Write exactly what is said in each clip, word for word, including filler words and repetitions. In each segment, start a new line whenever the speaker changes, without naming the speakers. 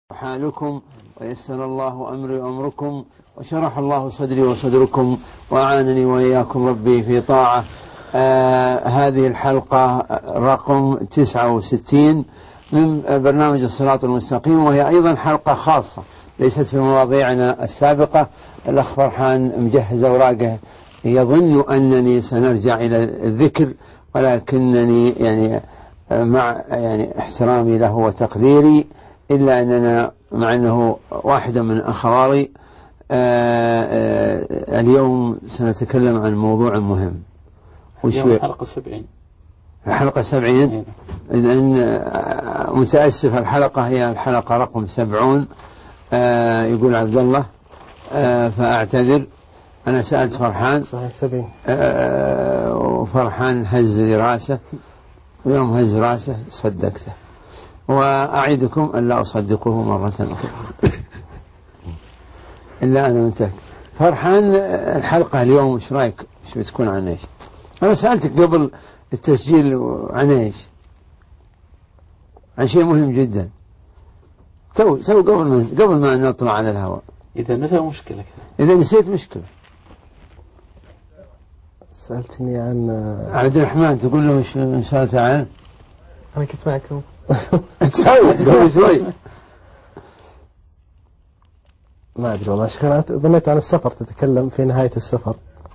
حالكم ويسر الله أمري وأمركم وشرح الله صدري وصدركم وأعانني وإياكم ربي في طاعة. آه هذه الحلقة رقم تسعة وستين من برنامج الصراط المستقيم، وهي أيضا حلقة خاصة ليست في مواضيعنا السابقة. الأخ فرحان مجهز أوراقه، يظن أنني سنرجع إلى الذكر، ولكنني يعني مع يعني احترامي له وتقديري إلا أننا مع أنه واحدة من أخواري آآ آآ اليوم سنتكلم عن موضوع مهم.
اليوم الحلقة سبعين.
الحلقة سبعين. إذن متأسف، الحلقة هي الحلقة رقم سبعون. يقول عبد الله فأعتذر. أنا سألت فرحان
صحيح سبعين،
وفرحان هز راسه، ويوم هز راسه صدقته، وأعيدكم أن لا أصدقه مرة أخرى إلا أنا منتهك. فرحان الحلقة اليوم إيش رأيك؟ إيش بتكون عن إيش؟ أنا سألتك قبل التسجيل عن إيش؟ عن شيء مهم جدا. تو تو قبل ما قبل ما نطلع على الهواء.
إذا نسيت مشكلة.
إذا نسيت مشكلة.
سألتني عن
عبد الرحمن، تقول له إيش إن سألت عنه؟
أنا كنت معكم.
قبل شوي.
ما أدري والله، كانت ظنيت عن السفر، تتكلم في نهاية السفر.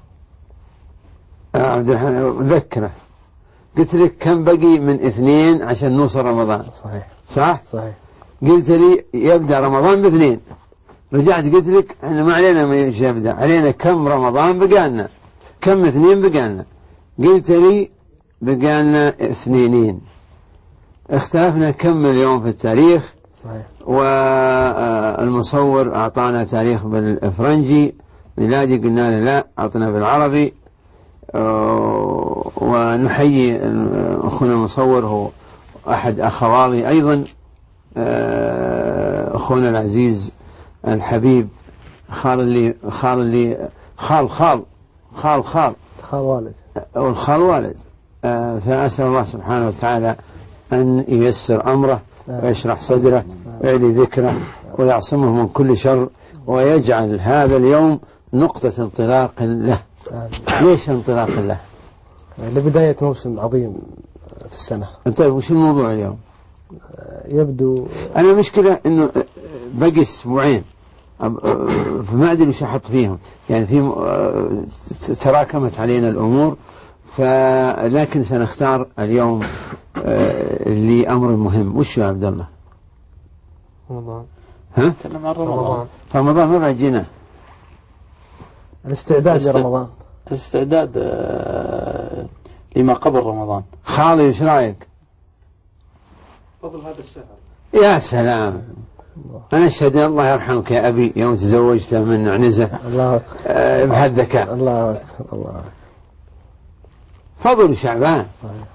عبد الرحمن ذكره، قلت لك كم بقي من اثنين عشان نوصل رمضان؟
صحيح
صح؟
صحيح.
قلت لي يبدأ رمضان باثنين، رجعت قلت لك احنا ما علينا ما يبدأ، علينا كم رمضان بقالنا، كم اثنين بقالنا. قلت لي بقالنا اثنينين. اختلفنا كم اليوم في التاريخ.
صحيح.
والمصور أعطانا تاريخ بالفرنجي ميلادي، قلنا له لا، أعطنا بالعربي. ونحيي أخونا المصور، هو أحد أخوالي أيضا، أخونا العزيز الحبيب، خال اللي خال اللي خال خال خال خال
خال والد
أو الخال والد. فأسأل الله سبحانه وتعالى أن ييسر أمره ويشرح صدره ويعلي ذكره ويعصمه من كل شر، ويجعل هذا اليوم نقطة انطلاق له. ليش انطلاق له؟
لبداية موسم عظيم في السنة.
طيب وش الموضوع اليوم؟
يبدو
أنا مشكلة إنه بقي أسبوعين، فما أدري وش أحط فيهم، يعني في تراكمت علينا الأمور، فلكن سنختار اليوم لأمر مهم. وش يا عبد الله؟
رمضان.
ها؟
تكلم عن رمضان.
رمضان ما بعد جينا.
الاستعداد لرمضان. الاستعداد لما قبل رمضان.
خالي وش رايك؟
فضل هذا الشهر.
يا سلام. أنا أشهد الله يرحمك يا أبي يوم تزوجت من عنزة.
الله
أه بهالذكاء.
الله أكبر. الله.
فضل شعبان.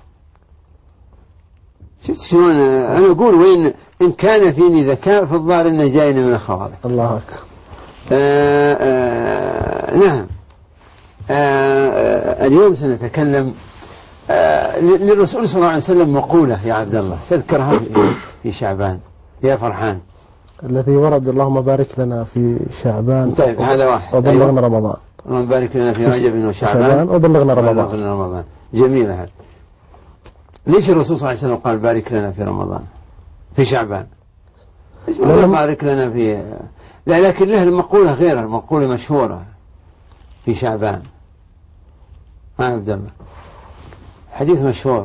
شفت شلون أنا أقول وين إن كان فيني ذكاء فالظاهر إنه جايني من أخوالي.
الله أكبر.
آه آه نعم. آه آه اليوم سنتكلم آه للرسول صلى الله عليه وسلم مقولة يا عبد الله، تذكرها في شعبان يا فرحان.
الذي ورد اللهم بارك لنا في شعبان.
طيب هذا واحد.
وبلغنا أيوة. رمضان.
اللهم بارك لنا في رجب وشعبان
وبلغنا رمضان.
وبلغنا رمضان. جميل هذا. ليش الرسول صلى الله عليه وسلم قال بارك لنا في رمضان في شعبان؟ ليش ما بارك لنا في لا لكن له المقولة غير المقولة مشهورة في شعبان. ما عبد الله حديث مشهور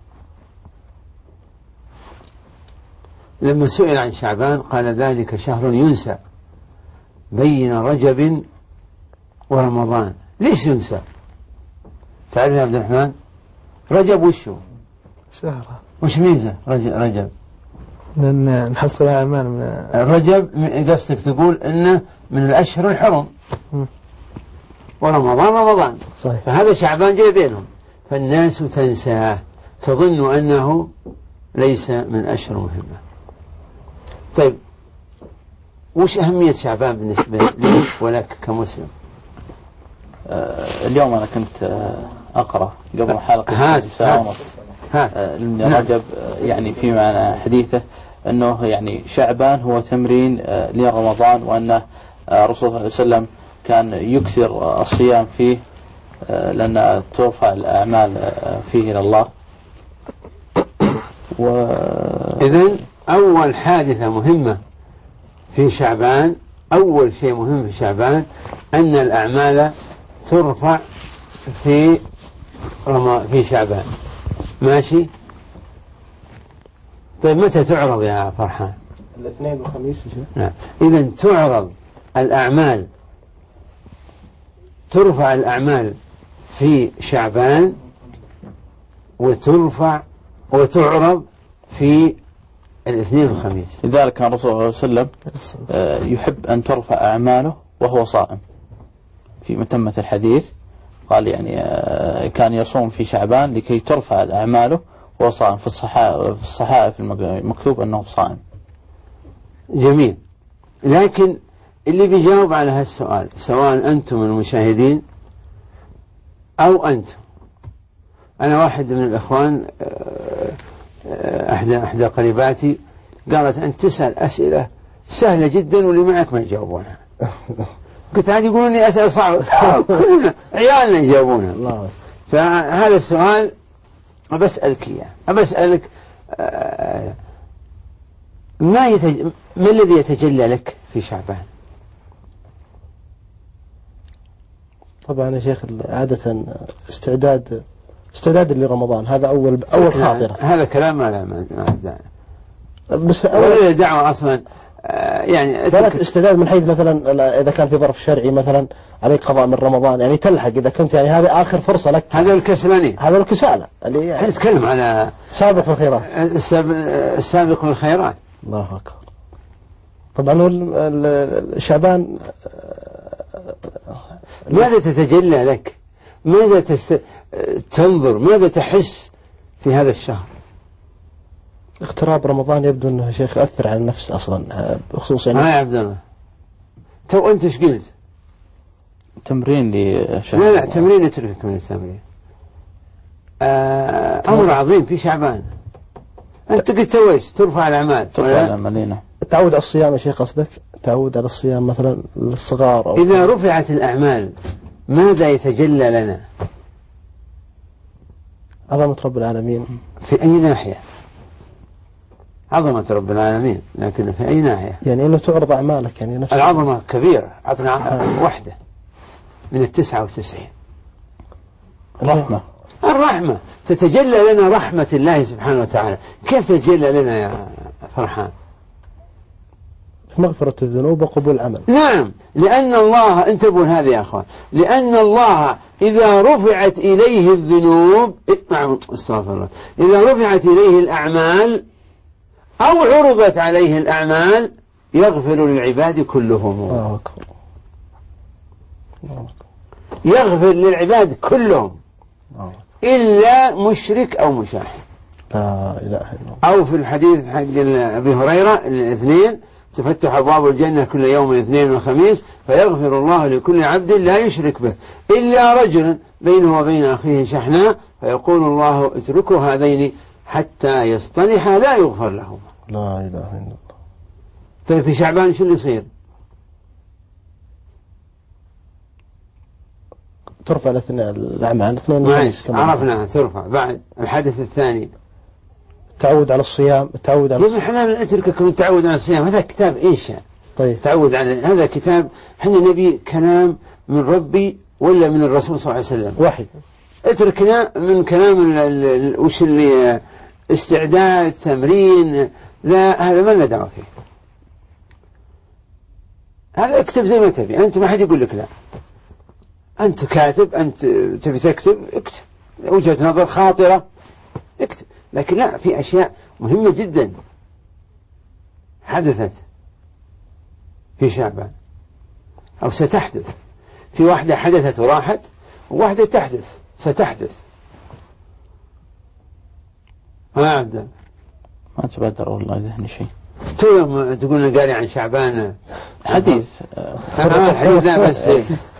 لما سئل عن شعبان قال ذلك شهر ينسى بين رجب ورمضان. ليش ينسى؟ تعرف يا عبد الرحمن؟ رجب وشو؟
شهر.
وش ميزة رجب؟ رجب
لأن نحصل أعمال من
رجب، قصدك تقول إنه من الأشهر الحرم، ورمضان رمضان.
صحيح.
فهذا شعبان جاي بينهم، فالناس تنساه، تظن أنه ليس من أشهر مهمة. طيب وش أهمية شعبان بالنسبة لي ولك كمسلم؟
آه اليوم أنا كنت آه أقرأ قبل حلقة
هات
ساعة ونص
هات
آه رجب، يعني في معنى حديثه
أنه يعني شعبان هو تمرين لرمضان، وأن الرسول صلى الله عليه وسلم كان يكثر الصيام فيه لأن ترفع الأعمال فيه إلى الله.
و... إذن أول حادثة مهمة في شعبان، أول شيء مهم في شعبان أن الأعمال ترفع في رم... في شعبان. ماشي. طيب متى تعرض يا فرحان؟
الاثنين والخميس.
نعم. إذن تعرض الأعمال، ترفع الأعمال في شعبان وترفع وتعرض في الاثنين والخميس.
لذلك كان الرسول صلى الله عليه وسلم يحب أن ترفع أعماله وهو صائم. في متمة الحديث قال يعني كان يصوم في شعبان لكي ترفع أعماله وهو صائم. في الصحائف في الصحائف المكتوب أنه صائم.
جميل. لكن اللي بيجاوب على هالسؤال سواء أنتم المشاهدين أو أنتم، أنا واحد من الإخوان أحدى أحدى قريباتي قالت أنت تسأل أسئلة سهلة جدا واللي معك ما يجاوبونها. قلت عادي يقولون لي أسئلة صعبة، كلنا عيالنا يجاوبونها. فهذا السؤال أبسألك إياه، أبسألك ما يتج... ما الذي يتجلى لك في شعبان؟
طبعا يا شيخ عادة استعداد استعداد لرمضان، هذا أول أول خاطرة.
هذا كلام ما لا ما داعي.
بس
أول دعوة أصلا يعني
ثلاث استعداد من حيث مثلا إذا كان في ظرف شرعي مثلا عليك قضاء من رمضان، يعني تلحق إذا كنت يعني هذا آخر فرصة لك.
هذا الكسلانين،
هذا الكسالة اللي يعني
نتكلم على
سابق في الخيرات،
السابق في الخيرات.
الله أكبر. طبعا شعبان
ماذا تتجلى لك؟ ماذا تست... تنظر؟ ماذا تحس في هذا الشهر؟
اقتراب رمضان يبدو أنه شيخ أثر على النفس أصلا بخصوص يعني.
ها يا عبد الله تو أنت ايش قلت؟
تمرين لشهر.
لا لا تمرين اتركك من التمرين. آه أمر عظيم في شعبان. أنت قلت تويش ترفع الأعمال.
ترفع الأعمال.
التعود على الصيام يا شيخ قصدك؟ تعود على الصيام مثلا للصغار أو
إذا رفعت الأعمال ماذا يتجلى لنا؟
عظمة رب العالمين.
في أي ناحية؟ عظمة رب العالمين، لكن في أي ناحية؟
يعني أنه تعرض أعمالك يعني نفس
العظمة كبيرة. عطنا واحدة من التسعة وتسعين.
الرحمة.
الرحمة تتجلى لنا رحمة الله سبحانه وتعالى. كيف تتجلى لنا يا فرحان؟
مغفرة الذنوب وقبول العمل.
نعم، لأن الله، انتبهوا هذه يا أخوان، لأن الله إذا رفعت إليه الذنوب، نعم استغفر الله، إذا رفعت إليه الأعمال أو عرضت عليه الأعمال يغفر للعباد كلهم.
الله أكبر.
يغفر للعباد كلهم إلا مشرك أو مشاحن.
لا إله إلا الله.
أو في الحديث حق أبي هريرة الاثنين تفتح أبواب الجنة كل يوم الاثنين والخميس فيغفر الله لكل عبد لا يشرك به إلا رجلا بينه وبين أخيه شحناء فيقول الله اتركوا هذين حتى يصطلحا لا يغفر لهما.
لا إله إلا الله.
طيب في شعبان شو اللي يصير؟
ترفع الاثنين الأعمال الاثنين
والخميس. عرفنا ترفع. بعد الحدث الثاني
التعود على الصيام. التعود على
الصيام. احنا نترككم التعود على الصيام، هذا كتاب إنشاء.
طيب.
تعود على هذا كتاب، احنا نبي كلام من ربي ولا من الرسول صلى الله عليه وسلم؟
وحي.
اتركنا من كلام ال وش اللي استعداد تمرين، لا هذا ما لنا دعوة فيه. هذا اكتب زي ما تبي أنت، ما حد يقول لك لا. أنت كاتب، أنت تبي تكتب اكتب، وجهة نظر خاطرة اكتب، لكن لا، في أشياء مهمة جدا حدثت في شعبان أو ستحدث. في واحدة حدثت وراحت، وواحدة تحدث ستحدث. ما عبد
ما تبادر والله ذهني شيء.
تقول تقولنا قاري عن شعبان
حديث.
أنا الحديث لا بس.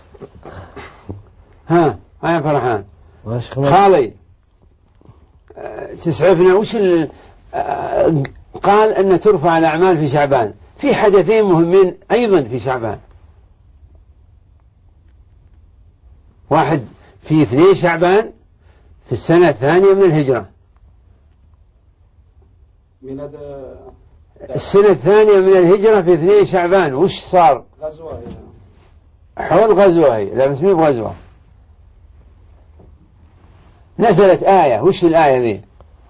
ها ها يا فرحان خالي تسعفنا. وش قال أن ترفع الأعمال في شعبان. في حدثين مهمين أيضا في شعبان. واحد في اثنين شعبان في السنة الثانية من الهجرة، السنة الثانية من الهجرة في اثنين شعبان. وش صار؟
غزوة
حول غزوة هي، لا بس مي بغزوة. نزلت آية، وش الآية ذي؟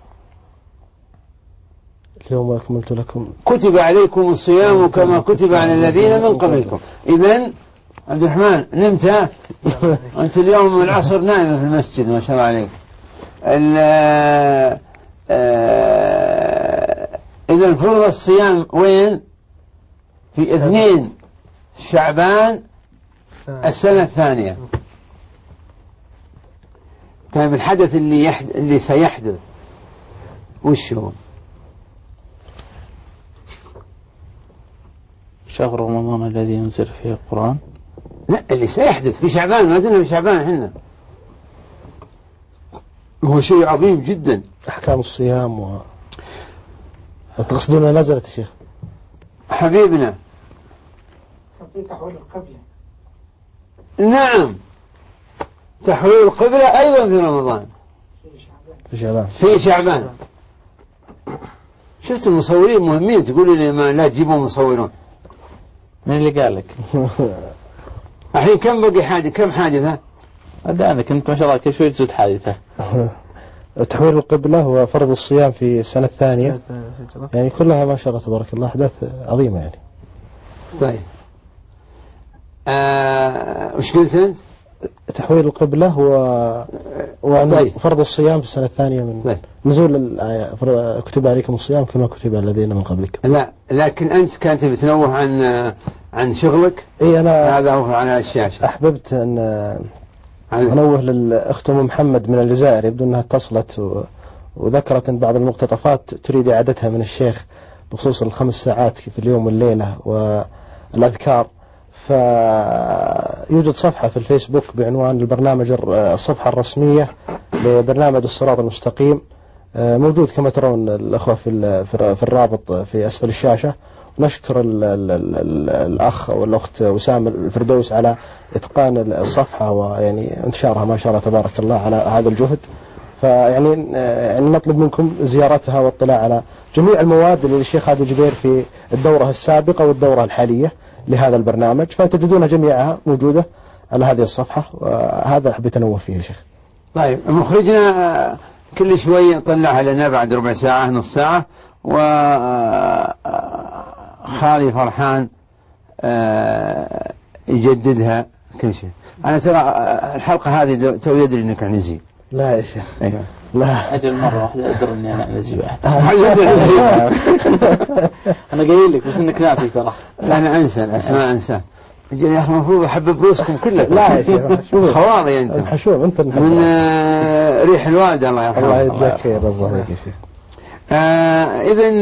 اليوم أكملت لكم
كتب عليكم الصيام كما كتب على الذين من قبلكم. إذن عبد الرحمن نمت؟ أنت اليوم من العصر نائم في المسجد ما شاء الله عليك. إذن فرض الصيام وين؟ في اثنين شعبان السنة الثانية. طيب الحدث اللي يحد... اللي سيحدث وش هو؟
شهر رمضان الذي ينزل فيه القرآن.
لا، اللي سيحدث في شعبان، ما زلنا في شعبان احنا. هو شيء عظيم جدا.
أحكام الصيام و تقصدون نزلت يا شيخ
حبيبنا
في تحويل القبلة.
نعم، تحويل القبلة أيضا في رمضان
في شعبان
في شعبان. شفت المصورين مهمين، تقول لي ما لا تجيبوا مصورون.
من اللي قال لك؟
الحين كم بقي حادث؟ كم حادثة؟
أدانك أنت ما شاء الله كل شوي تزود حادثة.
تحويل القبلة وفرض الصيام في السنة الثانية، يعني كلها ما شاء الله تبارك الله أحداث عظيمة يعني.
طيب آه، وش قلت أنت؟
تحويل القبلة و...
طيب.
وفرض الصيام في السنة الثانية من
طيب.
نزول الآية كتب عليكم الصيام كما كتب على الذين من قبلكم.
لا، لكن أنت كانت بتنوه عن عن شغلك.
إيه أنا
هذا هو على الشاشة.
أحببت أن
عن...
أنوه للأخت أم محمد من الجزائر، يبدو أنها اتصلت و... وذكرت بعض المقتطفات تريد إعادتها من الشيخ بخصوص الخمس ساعات في اليوم والليلة والأذكار. فيوجد صفحة في الفيسبوك بعنوان البرنامج الصفحة الرسمية لبرنامج الصراط المستقيم، موجود كما ترون الأخوة في في الرابط في أسفل الشاشة. نشكر ال ال ال الأخ والأخت وسام الفردوس على إتقان الصفحة ويعني انتشارها ما شاء الله تبارك الله على هذا الجهد. فيعني يعني نطلب منكم زيارتها والاطلاع على جميع المواد اللي الشيخ خالد الجبير في الدورة السابقة والدورة الحالية لهذا البرنامج، فتجدونها جميعها موجودة على هذه الصفحة، وهذا حبيت أنوه فيه يا شيخ.
طيب مخرجنا كل شوي يطلعها لنا بعد ربع ساعة نص ساعة، وخالي فرحان يجددها كل شيء. أنا ترى الحلقة هذه تو يدري أنك عنزي.
لا يا شيخ.
أيوة.
لا
أجل مرة واحدة أدري أني أنا عنزي واحد. أنا قايل لك بس إنك ناسي ترى.
أنا أنسى الأسماء أنسى. أجل يا أخي المفروض أحبب روسكم كلكم.
لا يا شيخ
خواضي أنت.
الحشوم أنت
من آه ريح الوالد الله يرحمه.
الله يجزاك خير الله يا شيخ.
إذن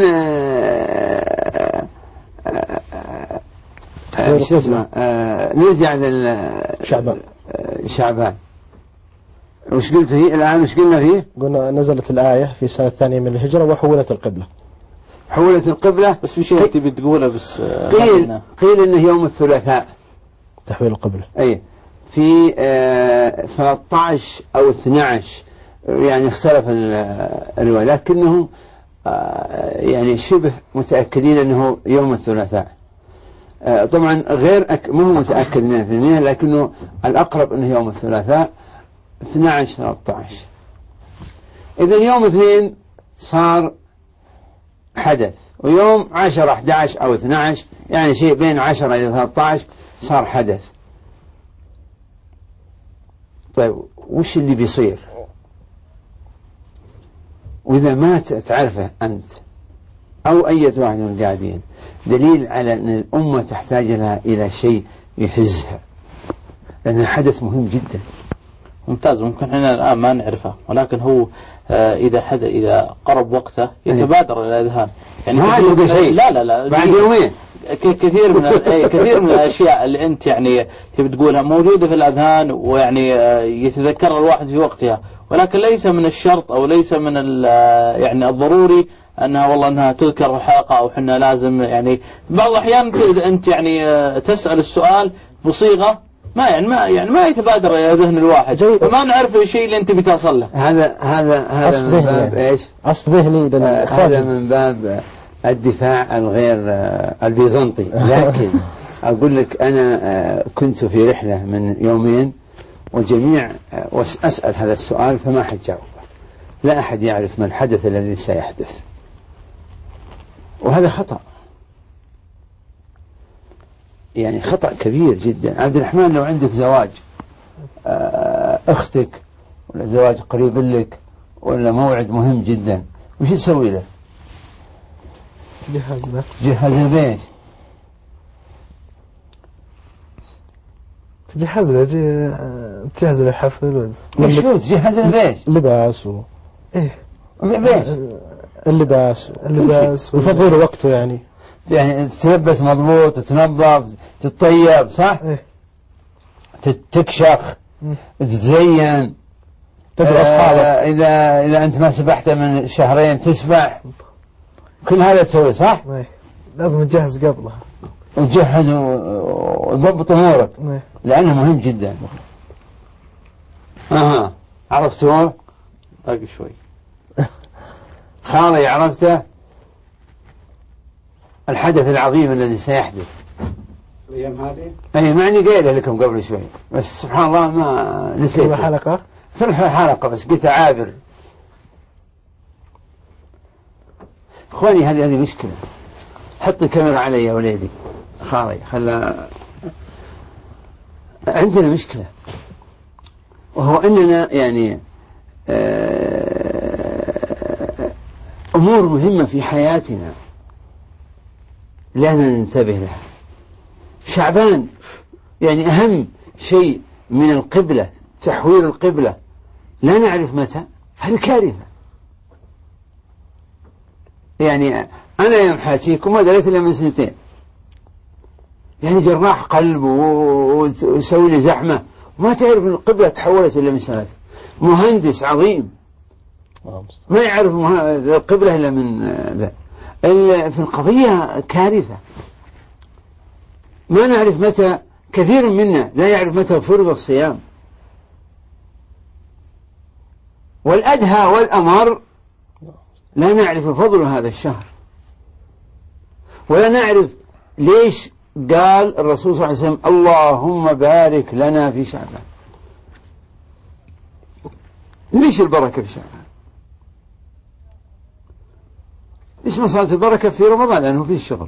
ايش اسمه نرجع للشعبان. شعبان وش قلت فيه الآن؟ وش قلنا فيه؟
قلنا نزلت الآية في السنة الثانية من الهجرة وحولت القبلة.
حولت القبلة.
بس في شيء تبي تقوله بس
قيل قيل إنه يوم الثلاثاء
تحويل القبلة.
أي في آه ثلاثة عشر أو اثني عشر، يعني اختلف الرواية، لكنهم آه يعني شبه متأكدين أنه يوم الثلاثاء. آه طبعا غير أك... ما هو متأكد مئة بالمئة، لكنه الأقرب أنه يوم الثلاثاء اثني عشر ثلاثة عشر. إذن يوم اثنين صار حدث، ويوم عشرة أحد عشر أو اثني عشر يعني شيء بين عشرة إلى ثلاثة عشر صار حدث. طيب وش اللي بيصير؟ وإذا ما تعرفه أنت أو أي واحد من القاعدين دليل على أن الأمة تحتاج لها إلى شيء يحزها، لأنه حدث مهم جدا.
ممتاز. ممكن احنا الآن ما نعرفه، ولكن هو آه إذا حد إذا قرب وقته يتبادر إلى الأذهان. يعني
ما عنده شيء.
لا لا لا
بعد يومين
كثير من كثير من الأشياء اللي أنت يعني تبي تقولها موجودة في الأذهان، ويعني آه يتذكر الواحد في وقتها، ولكن ليس من الشرط أو ليس من يعني الضروري أنها والله أنها تذكر الحلقة أو حنا لازم يعني بعض الأحيان أنت يعني تسأل السؤال بصيغة ما يعني ما يعني ما يتبادر إلى ذهن الواحد فما نعرف الشيء اللي أنت بتصل له.
هذا هذا هذا من باب
يعني.
إيش؟
أصل ذهني
آه هذا من باب الدفاع الغير آه البيزنطي. لكن أقول لك أنا آه كنت في رحلة من يومين وجميع آه وأسأل هذا السؤال فما حد جاوب. لا أحد يعرف ما الحدث الذي سيحدث، وهذا خطأ، يعني خطأ كبير جدا. عبد الرحمن لو عندك زواج آه أختك ولا زواج قريب لك ولا موعد مهم جدا وش تسوي له؟
تجهز له
تجهز البيت،
تجهز له تجهز له الحفل
وشو تجهز البيت؟
لباس و
ايه
بيت
اللباس
اللباس
ويفضل وقته يعني
يعني تتلبس مضبوط، تتنظف، تتطيب، صح؟
إيه؟
تكشخ، تتزين،
تدعو أصحابك.
آه إذا إذا أنت ما سبحت من شهرين تسبح، كل هذا تسوي، صح؟
إيه؟ لازم تجهز قبلها
وتجهز وتضبط أمورك.
إيه؟
لأنه مهم جدا. أها عرفتوه؟
باقي شوي.
خالي عرفته؟ الحدث العظيم الذي سيحدث
الأيام هذه.
أي معني قايله لكم قبل شوي بس سبحان الله ما نسيت.
في حلقة
في الحلقة بس قلت عابر. إخواني هذه هذه مشكلة. حط الكاميرا علي يا وليدي خالي، خلا عندنا مشكلة، وهو أننا يعني أمور مهمة في حياتنا لا ننتبه لها. شعبان يعني أهم شيء من القبلة، تحويل القبلة، لا نعرف متى، هذه كارثة. يعني أنا يوم حاتيكم ما دريت إلا من سنتين، يعني جراح قلب ويسوي لي زحمة وما تعرف أن القبلة تحولت إلا من سنتين. مهندس عظيم ما يعرف القبلة إلا من ذا. في القضية كارثة، ما نعرف متى، كثير منا لا يعرف متى فرض الصيام. والأدهى والأمر لا نعرف فضل هذا الشهر، ولا نعرف ليش قال الرسول صلى الله عليه وسلم اللهم بارك لنا في شعبان. ليش البركة في شعبان؟ ليش ما صارت البركة في رمضان؟ لأنه فيه الشغل.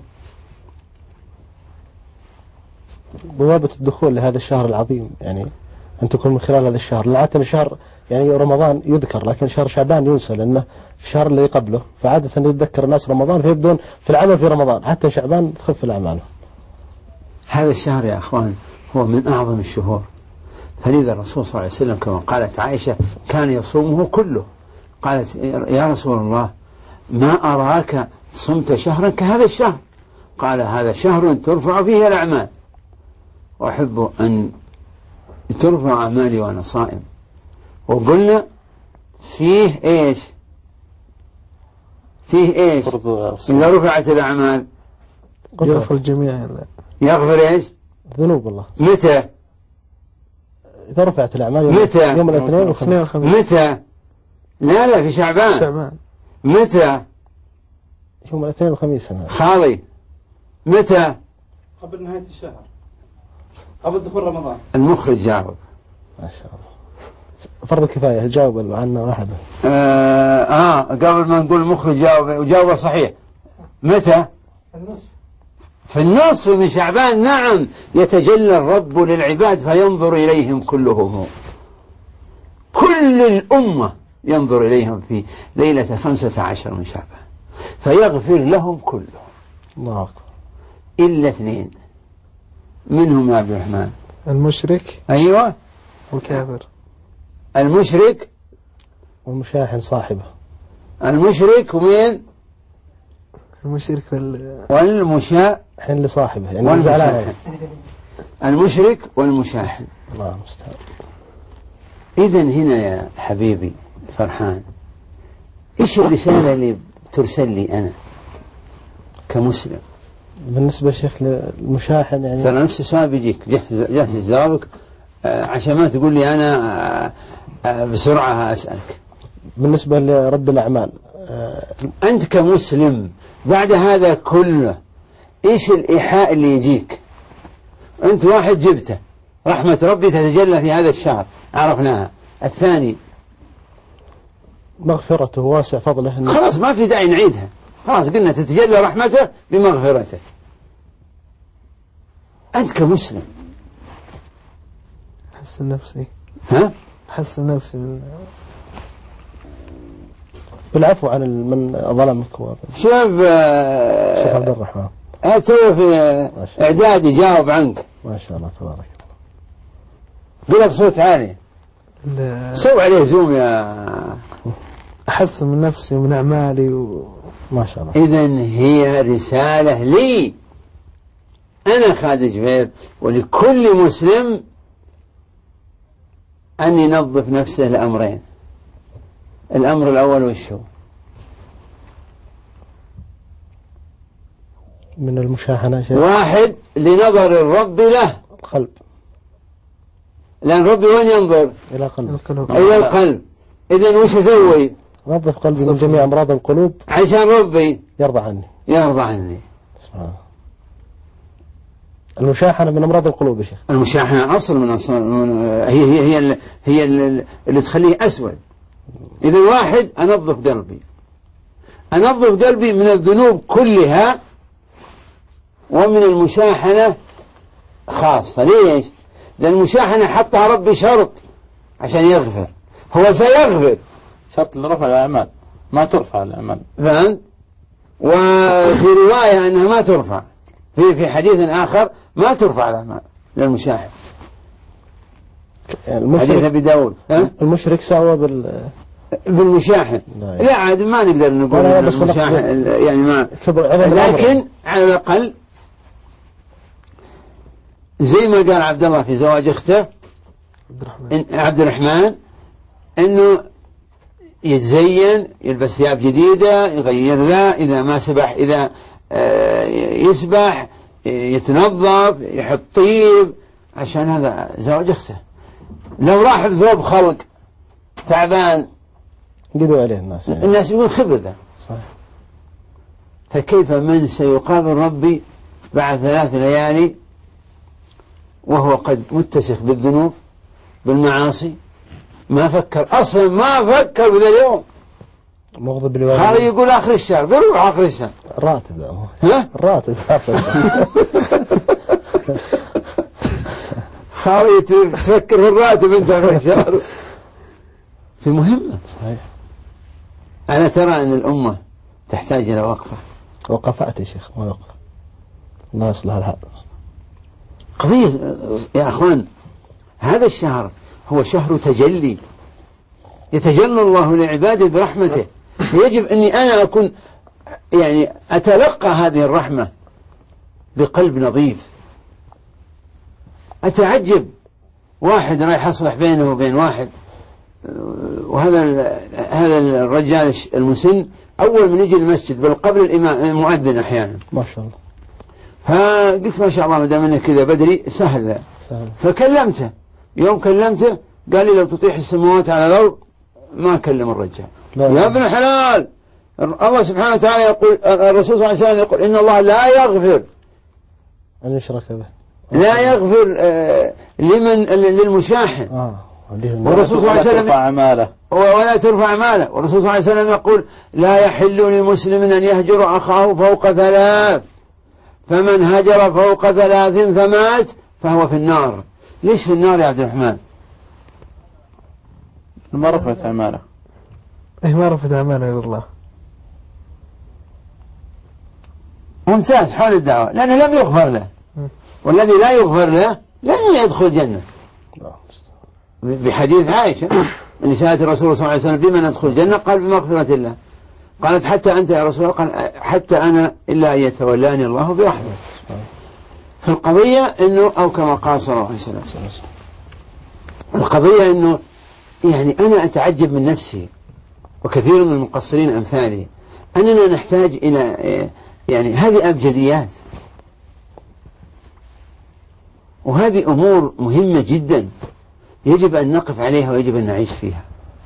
بوابة الدخول لهذا الشهر العظيم يعني أن تكون من خلال هذا الشهر. عادة الشهر يعني رمضان يذكر، لكن شهر شعبان ينسى لأنه الشهر اللي قبله، فعادة يتذكر الناس رمضان فيبدون في العمل في رمضان، حتى شعبان تخف الأعمال.
هذا الشهر يا أخوان هو من أعظم الشهور، فلذا الرسول صلى الله عليه وسلم كما قالت عائشة كان يصومه كله. قالت يا رسول الله ما أراك صمت شهرا كهذا الشهر؟ قال هذا شهر ترفع فيه الأعمال، وأحب أن ترفع أعمالي وأنا صائم. وقلنا فيه إيش؟ فيه إيش؟ إذا رفعت الأعمال
يغفر الجميع.
يغفر إيش؟
ذنوب الله.
متى؟
إذا رفعت الأعمال
متى؟
يوم الاثنين والخميس.
متى؟ لا لا في شعبان.
شعبان.
متى؟
يوم الاثنين والخميس. أنا
خالي متى؟
قبل نهاية الشهر، قبل دخول رمضان.
المخرج جاوب.
ما شاء الله. فرض كفاية جاوب عنا واحد.
آه, آه قبل ما نقول المخرج جاوب وجاوب صحيح. متى؟
النصف.
في النصف من شعبان. نعم يتجلى الرب للعباد فينظر إليهم كلهم، كل الأمة ينظر إليهم في ليلة خمسة عشر من شعبان فيغفر لهم كلهم.
الله أكبر.
إلا اثنين منهم يا عبد الرحمن.
المشرك
أيوة
والكافر.
المشرك
والمشاحن صاحبه.
المشرك ومين؟
المشرك وال...
والمشاحن
لصاحبه يعني
والمشاحن. المشرك والمشاحن.
الله المستعان.
إذن هنا يا حبيبي فرحان، إيش الرسالة اللي ترسل لي أنا كمسلم؟
بالنسبة شيخ للمشاحن يعني
ترى نفس السؤال بيجيك، جهز جهز جوابك عشان ما تقول لي أنا بسرعة أسألك.
بالنسبة لرد الأعمال،
أنت كمسلم بعد هذا كله إيش الإيحاء اللي يجيك؟ أنت واحد جبته، رحمة ربي تتجلى في هذا الشهر عرفناها. الثاني
مغفرته واسع فضله.
خلاص ما في داعي نعيدها، خلاص قلنا تتجلى رحمته بمغفرته. أنت كمسلم
أحسن نفسي
ها؟
أحسن نفسي من
بالعفو عن من ظلمك و...
شوف آه
شيخ عبد الرحمن
تو في إعداد يجاوب عنك
ما شاء الله تبارك
الله. قل بصوت عالي، سوي عليه زوم يا
أحسن من نفسي ومن أعمالي و...
ما شاء الله.
إذن هي رسالة لي أنا خالد جبير ولكل مسلم أن ينظف نفسه لأمرين. الأمر الأول وش هو؟
من المشاحنة شيء.
واحد لنظر الرب له
القلب،
لأن ربي وين ينظر؟
إلى قلب.
إلى القلب. إذن وش أسوي؟
نظف قلبي من جميع أمراض القلوب
عشان ربي
يرضى عني
يرضى عني.
سبحان الله. المشاحنة من أمراض القلوب يا شيخ.
المشاحنة أصل من أصل من هي هي هي اللي, هي اللي تخليه أسود. إذا واحد أنظف قلبي، أنظف قلبي من الذنوب كلها ومن المشاحنة خاصة. ليش؟ لأن المشاحنة حطها ربي شرط عشان يغفر، هو سيغفر،
شرط لرفع الأعمال، ما ترفع الأعمال.
فهمت؟ وفي رواية أنها ما ترفع، في في حديث آخر ما ترفع الأعمال للمشاحن. حديث أبي داود.
المشرك سوى بال
بالمشاحن. لا, لا عاد ما نقدر نقول المشاحن يعني ما، لكن على الأقل زي ما قال عبد الله في زواج اخته عبد الرحمن انه يتزين، يلبس ثياب جديدة، يغير ذا، إذا ما سبح إذا يسبح يتنظف، يحط طيب، عشان هذا زواج اخته. لو راح بثوب خلق تعبان
قدوا عليه الناس يعني.
الناس يقول خبر ذا.
صحيح.
فكيف من سيقابل ربي بعد ثلاث ليالي وهو قد متسخ بالذنوب بالمعاصي، ما فكر أصلا، ما فكر بذا اليوم،
مغضب بالوالدين.
خالي يقول آخر الشهر، بيروح آخر الشهر
الراتب ذا.
ها؟
الراتب
خالي تفكر في الراتب أنت آخر الشهر في مهمة.
صحيح.
أنا ترى أن الأمة تحتاج إلى وقفة.
وقفات يا شيخ، ما وقف. الله يصلح الحال.
قضية يا أخوان، هذا الشهر هو شهر تجلي، يتجلى الله لعباده برحمته، يجب أني أنا أكون يعني أتلقى هذه الرحمة بقلب نظيف. أتعجب واحد رايح يصلح بينه وبين واحد، وهذا هذا الرجال المسن أول من يجي المسجد بل قبل الإمام المؤذن أحيانا
ما شاء الله.
فقلت ما شاء الله ما دام انك كذا بدري سهل.
سهل.
فكلمته، يوم كلمته قال لي لو تطيح السماوات على الأرض ما أكلم الرجال. يا ابن حلال، الله سبحانه وتعالى يقول، الرسول صلى الله عليه وسلم يقول إن الله لا يغفر
أن يشرك به،
لا يغفر آه لمن للمشاحن.
آه.
والرسول صلى الله عليه وسلم
أعماله
ولا ترفع أعماله. والرسول صلى الله عليه وسلم يقول لا يحل لمسلم أن يهجر أخاه فوق ثلاث، فمن هجر فوق ثلاث فمات فهو في النار. ليش في النار يا عبد الرحمن؟
ما رفعت أعماله.
إيه ما رفعت أعماله إلى الله.
ممتاز، حول الدعوة، لأنه لم يغفر له، والذي لا يغفر له لن يدخل الجنة. بحديث عائشة أن سألت الرسول صلى الله عليه وسلم بمن ندخل الجنة؟ قال بمغفرة الله. قالت حتى أنت يا رسول الله؟ قال حتى أنا إلا أن يتولاني الله برحمته. فالقضية أنه أو كما قال صلى الله عليه وسلم، القضية أنه يعني أنا أتعجب من نفسي وكثير من المقصرين أمثالي أننا نحتاج إلى يعني هذه أبجديات، وهذه أمور مهمة جدا يجب أن نقف عليها ويجب أن نعيش فيها.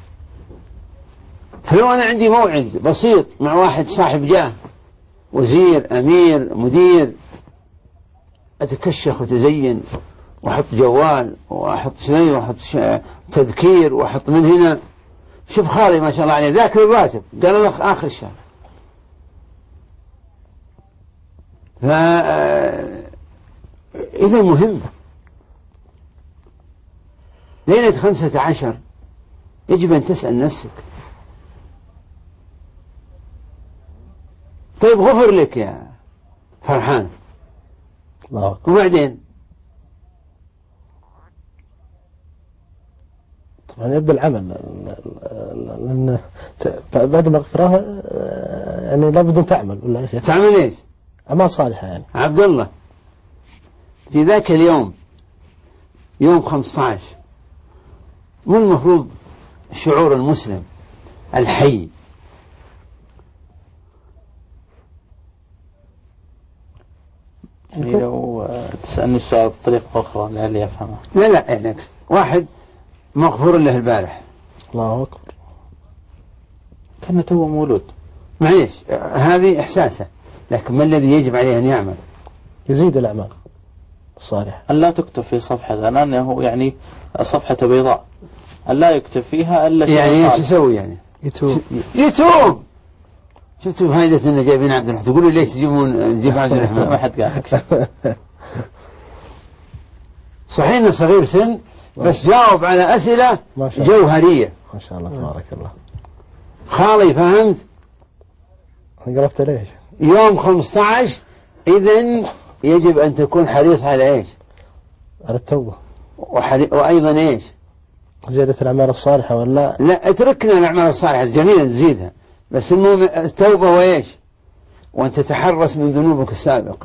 فلو أنا عندي موعد بسيط مع واحد صاحب جاه، وزير، أمير، مدير، أتكشخ وتزين وأحط جوال وأحط شيء وأحط تذكير وأحط من هنا، شوف خالي ما شاء الله عليه ذاكر الراتب قال الله آخر الشهر. فإذا مهم ليلة خمسة عشر يجب أن تسأل نفسك طيب غفر لك يا فرحان
الله،
وبعدين
طبعا يبدأ العمل، لأن بعد مغفرة يعني لابد أن تعمل ولا يا شيخ؟
تعمل إيش؟
أعمال صالحة يعني.
عبد الله في ذاك اليوم يوم خمسة عشر مو المفروض شعور المسلم الحي
يعني لو تسألني السؤال بطريقة أخرى لعلي أفهمه.
لا لا يعني واحد مغفور له البارح،
الله أكبر،
كان توه مولود،
معليش هذه إحساسه، لكن ما الذي يجب عليه أن يعمل؟
يزيد الأعمال الصالحة،
أن لا تكتب في صفحة لأنه يعني صفحة بيضاء أن لا يكتب فيها إلا شيء
يعني
صالح.
ايش يسوي يعني؟
يتوب
يتوب. شفتوا فائدة إن جايبين عبد الرحمن، تقولوا ليش تجيبون تجيب عبد الرحمن؟
ما حد قال لك.
صحيح
إنه صغير سن بس جاوب على أسئلة
ما شاء الله.
جوهرية
ما شاء الله تبارك الله.
خالي فهمت؟
قربت ليش؟
يوم خمسة عشر إذن يجب أن تكون حريص على إيش؟
على التوبة،
وحري... وأيضا إيش؟
زيادة الأعمال الصالحة ولا
لا اتركنا الأعمال الصالحة جميلة نزيدها، بس المهم التوبة وإيش؟ وأن تتحرس من ذنوبك السابقة.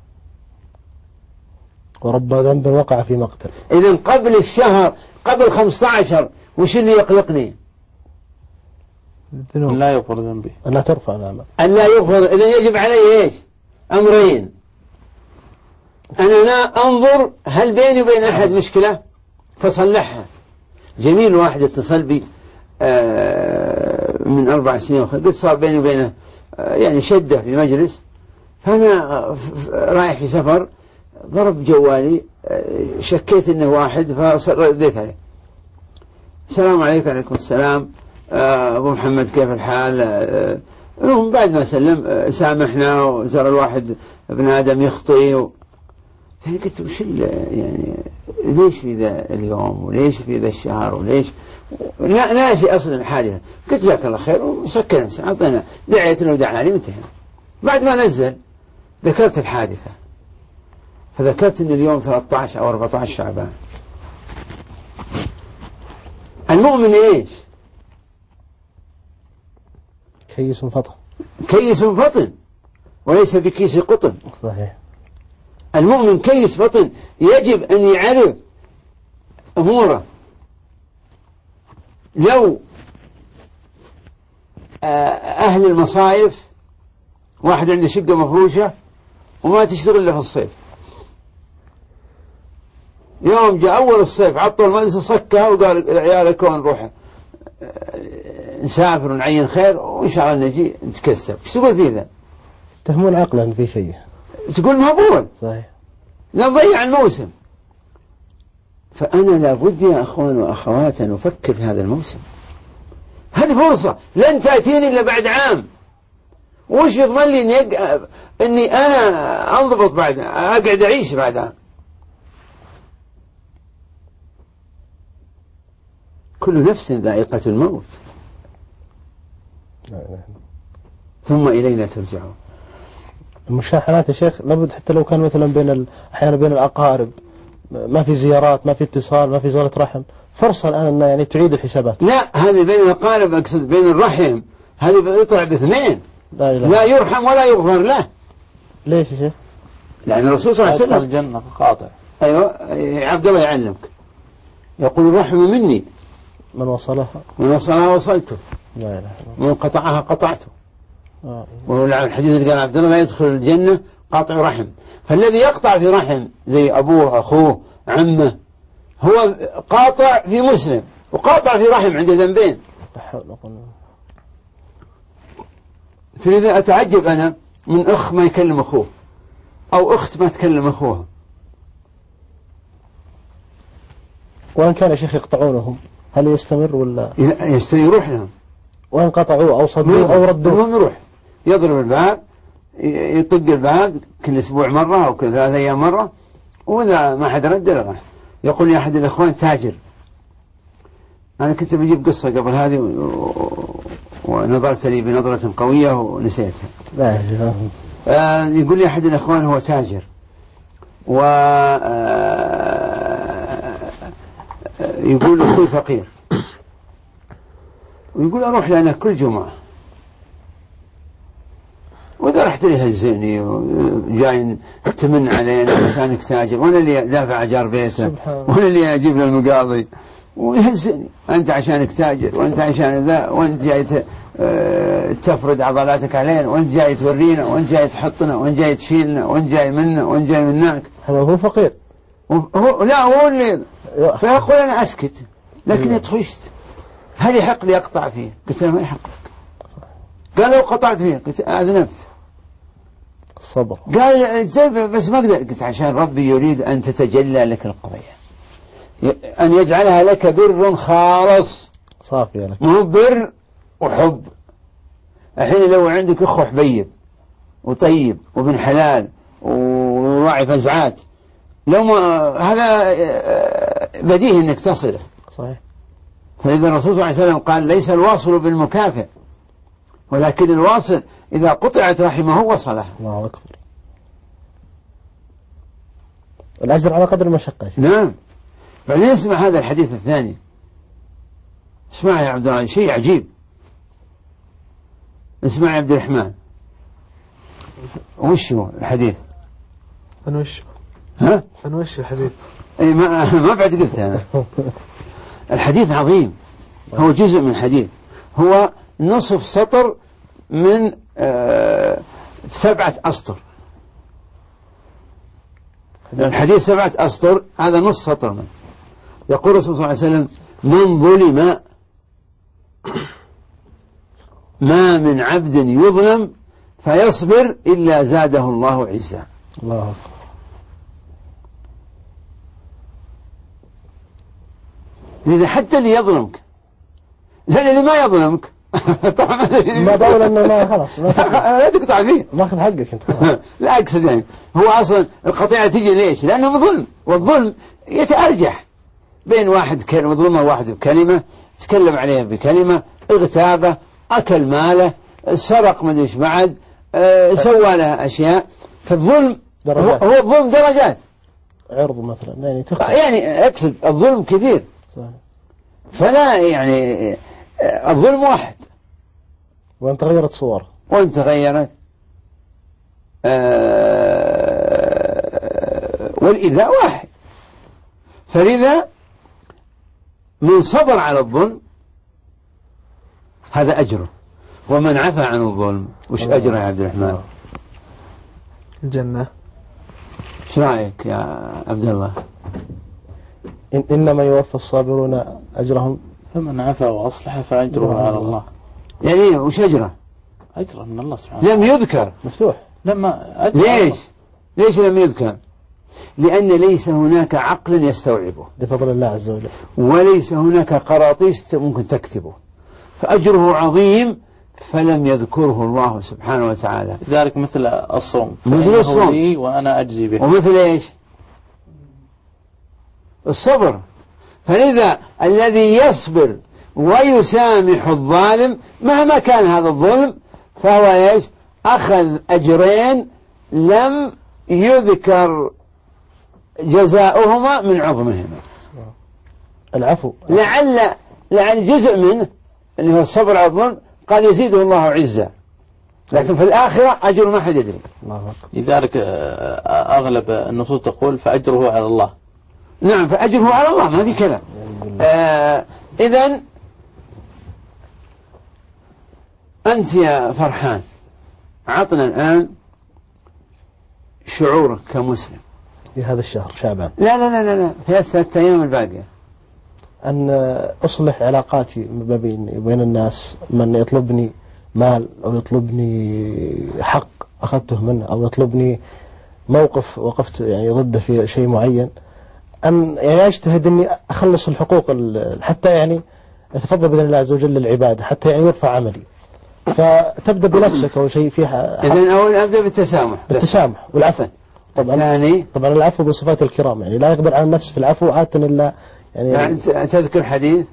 ورب ذنب وقع في مقتل.
إذن قبل الشهر قبل خمسة عشر وش اللي يقلقني؟
الذنوب.
لا يغفر ذنبي،
أن لا ترفع الأعمال،
أن لا يغفر. إذن يجب علي إيش؟ أمرين، أنا لا أنظر هل بيني وبين أحد مشكلة فصلحها. جميل واحد اتصل بي من أربع سنين قلت صار بيني وبينه يعني شدة في مجلس، فأنا رايح في سفر ضرب جوالي، شكيت إنه واحد فرديت عليه السلام عليكم. عليكم السلام أبو محمد كيف الحال؟ المهم بعد ما سلم سامحنا وترى الواحد ابن آدم يخطئ و... يعني قلت وش يعني ليش في ذا اليوم وليش في ذا الشهر وليش لا ناسي أصلا الحادثة. قلت جزاك الله خير وسكر أعطينا دعيت له ودعنا عليه وانتهى. بعد ما نزل ذكرت الحادثة، فذكرت أن اليوم ثلاثة عشر أو أربعة عشر شعبان. المؤمن إيش؟
كيس فطن،
كيس فطن وليس بكيس قطن.
صحيح.
المؤمن كيس فطن، يجب أن يعرف أموره. لو أهل المصايف واحد عنده شقة مفروشة وما تشتغل إلا في الصيف، يوم جاء أول الصيف عطوا المدرسة صكها وقال العيال كون نروح نسافر ونعين خير وإن شاء الله نجي نتكسب. ايش تقول في ذا؟
تهمون عقلا في شيء،
تقول مهبول،
صحيح،
لا نضيع الموسم. فأنا لابد يا أخوان وأخوات أن نفكر في هذا الموسم. هذه فرصة لن تأتيني إلا بعد عام. وش يضمن لي إني, يق... إني أنا أنضبط بعد أقعد أعيش بعد عام؟ كل نفس ذائقة الموت ثم إلينا ترجعون.
المشاحنات يا شيخ لابد حتى لو كان مثلا بين أحيانا بين الأقارب ما في زيارات، ما في اتصال، ما في صلة رحم، فرصة الآن أن يعني تعيد الحسابات.
لا هذه بين الأقارب أقصد بين الرحم، هذه يطلع باثنين،
لا,
لا يرحم ولا يغفر له.
ليش يا شيخ؟
لأن الرسول صلى الله عليه وسلم
الجنة قاطع.
أيوة عبد الله يعلمك يقول الرحم مني
من وصلها
من وصلها وصلته،
لا إله إلا الله.
من قطعها قطعته.
آه.
وهو الحديث اللي قال عبد الله لا يدخل الجنة قاطع رحم. فالذي يقطع في رحم زي أبوه أخوه عمه هو قاطع في مسلم، وقاطع في رحم عند ذنبين.
لا حول ولا قوة.
فلذا أتعجب أنا من أخ ما يكلم أخوه، أو أخت ما تكلم أخوها.
وإن كان يا شيخ يقطعونهم هل يستمر ولا
يروح لهم؟
وإن قطعوه أو صدوه أو ردوه
المهم يروح يضرب الباب، يطق الباب كل أسبوع مرة أو كل ثلاثة أيام مرة، وإذا ما حد رد راح. يقول لي أحد الإخوان تاجر، أنا كنت بجيب قصة قبل هذه ونظرت لي بنظرة قوية ونسيتها.
لا
آه يقول لي أحد الإخوان هو تاجر، و يقول أخوي فقير، ويقول أروح لأنا كل جمعة، وإذا رحت لي هزني وجاي تمن علينا عشانك تاجر، وأنا اللي دافع أجار بيته، وأنا اللي أجيب له المقاضي، ويهزني أنت عشانك تاجر، وأنت عشان ذا، وأنت جاي تفرد عضلاتك علينا، وأنت جاي تورينا، وأنت جاي تحطنا، وأنت جاي تشيلنا، وأنت جاي منا، وأنت جاي منك.
هذا هو فقير.
هو لا هو اللي فيقول أنا أسكت، لكني طفشت. هل يحق لي أقطع فيه؟ قلت له ما يحق لك. قال لو قطعت فيه، قلت أذنبت.
صبر.
قال زي بس ما أقدر. قلت عشان ربي يريد أن تتجلى لك القضية، أن يجعلها لك بر خالص
صافي لك،
مو بر وحب. الحين لو عندك أخو حبيب وطيب وابن حلال وراعي فزعات، لو ما هذا بديهي أنك تصله.
صحيح.
فإذا الرسول صلى الله عليه وسلم قال ليس الواصل بالمكافئ، ولكن الواصل إذا قطعت رحمه وصلها.
الله أكبر. الأجر على قدر المشقة.
نعم. بعدين اسمع هذا الحديث الثاني، اسمع يا عبد الله، شيء عجيب. اسمع يا عبد الرحمن، وش هو الحديث؟
أنا وش
ها؟
أنا وش الحديث؟
أي ما ما بعد قلت أنا. الحديث عظيم، هو جزء من الحديث، هو نصف سطر من آه سبعة أسطر. الحديث سبعة أسطر، هذا نصف سطر منه. يقول الرسول صلى الله عليه وسلم من ظلم، ما من عبد يظلم فيصبر إلا زاده الله عزا.
الله أكبر.
لذا حتى اللي يظلمك، لأن اللي ما يظلمك طبعا
ما بقول انه ما خلاص
لا تقطع فيه،
ماخذ حقك انت.
لا اقصد يعني هو اصلا القطيعه تجي ليش؟ لانه ظلم، والظلم يتارجح بين واحد كلمه ظلمه، واحد بكلمه، تكلم عليه بكلمه، اغتابه، اكل ماله، سرق ما ادري ايش بعد، أه سوى له اشياء. فالظلم هو, هو الظلم درجات،
عرض مثلا يعني تختلف.
يعني اقصد الظلم كثير.
صحيح.
فلا يعني الظلم واحد،
وان تغيرت صوره،
وان تغيرت والإيذاء واحد. فلذا من صبر على الظلم هذا أجره، ومن عفى عن الظلم وش أجره يا عبد الرحمن؟
الجنة.
ايش رأيك يا عبد الله؟
إن إنما يوفى الصابرون أجرهم.
فمن عفى وأصلح فأجره على الله.
يعني وش أجره؟
أجره من الله سبحانه.
لم يذكر.
مفتوح.
لما
ليش؟ ليش لم يذكر؟ لأن ليس هناك عقل يستوعبه
بفضل الله عز وجل،
وليس هناك قراطيس ممكن تكتبه، فأجره عظيم فلم يذكره الله سبحانه وتعالى.
ذلك مثل الصوم،
مثل الصوم
لي وأنا أجزي به.
ومثل إيش؟ الصبر. فلذا الذي يصبر ويسامح الظالم مهما كان هذا الظلم فهو إيش؟ أخذ أجرين لم يذكر جزاؤهما من عظمهما.
العفو
لعل لعل جزء منه اللي هو الصبر على الظلم قال يزيده الله عزة، لكن في الآخرة أجر ما حد يدري.
لذلك أغلب النصوص تقول فأجره على الله.
نعم، فأجره على الله، ما في كلام. آه إذن أنت يا فرحان عطنا الآن شعورك كمسلم
في هذا الشهر شعبان.
لا لا لا لا, لا. في الثلاثة أيام الباقية.
أن أصلح علاقاتي ما بين بين الناس، من يطلبني مال أو يطلبني حق أخذته منه أو يطلبني موقف وقفت يعني ضده في شيء معين، أن يعني أجتهد أني أخلص الحقوق حتى يعني أتفضل بإذن الله عز وجل للعبادة حتى يعني يرفع عملي. فتبدأ بنفسك أو شيء فيها.
إذن أول أبدأ بالتسامح.
بالتسامح والعفو. طبعا
ثاني
طبعا العفو من صفات الكرام، يعني لا يقدر على النفس في العفو عادة إلا يعني,
يعني تذكر حديث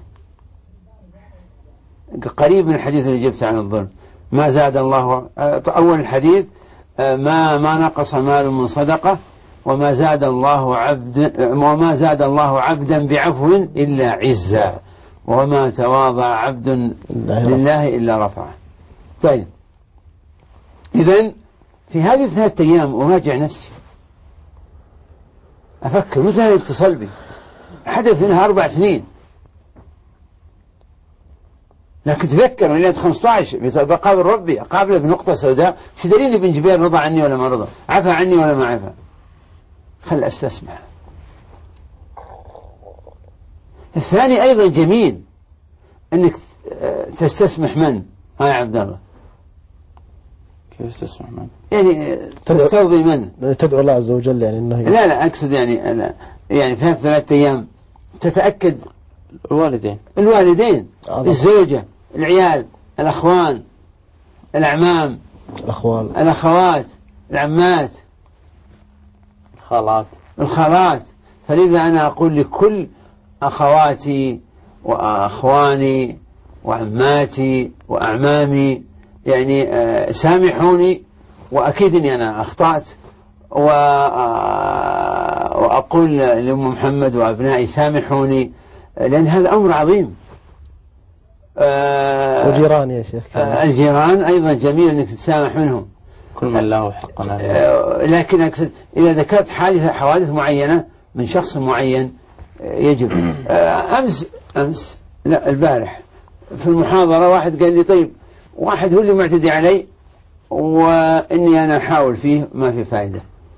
قريب من الحديث اللي جبته عن الظلم، ما زاد الله أول الحديث ما ما نقص مال من صدقة وما زاد الله عبد وما زاد الله عبدا بعفو إلا عزا وما تواضع عبد لله إلا رفعه. طيب إذن في هذه الثلاثة أيام أراجع نفسي، أفكر مثلا اتصل بي حدث منها أربع سنين، لكن تذكر ليلة خمسة عشر بقابل ربي أقابله بنقطة سوداء، شو دليل ابن جبير رضى عني ولا ما رضى، عفى عني ولا ما عفى، خل أستسمع. الثاني أيضا جميل أنك تستسمح من ها يا عبد الله،
كيف تستسمح من
يعني تسترضي من
تدعو الله عز وجل يعني إنه
لا لا أقصد يعني أنا يعني في هالثلاثة أيام تتأكد
الوالدين
الوالدين
عظم.
الزوجة العيال الأخوان الأعمام
الأخوال
الأخوات العمات
الخالات
الخالات. فلذا أنا أقول لكل أخواتي وأخواني وعماتي وأعمامي يعني آه سامحوني، وأكيد أني أنا أخطأت، وأقول لأم محمد وأبنائي سامحوني، لأن هذا أمر عظيم.
آه وجيران يا شيخ
آه الجيران أيضا جميل أنك تتسامح منهم،
كل من له حق.
آه لكن أقصد إذا ذكرت حادثة حوادث معينة من شخص معين آه يجب. آه أمس أمس لا البارح في المحاضرة واحد قال لي طيب واحد هو اللي معتدي علي وإني أنا أحاول فيه ما في فائدة،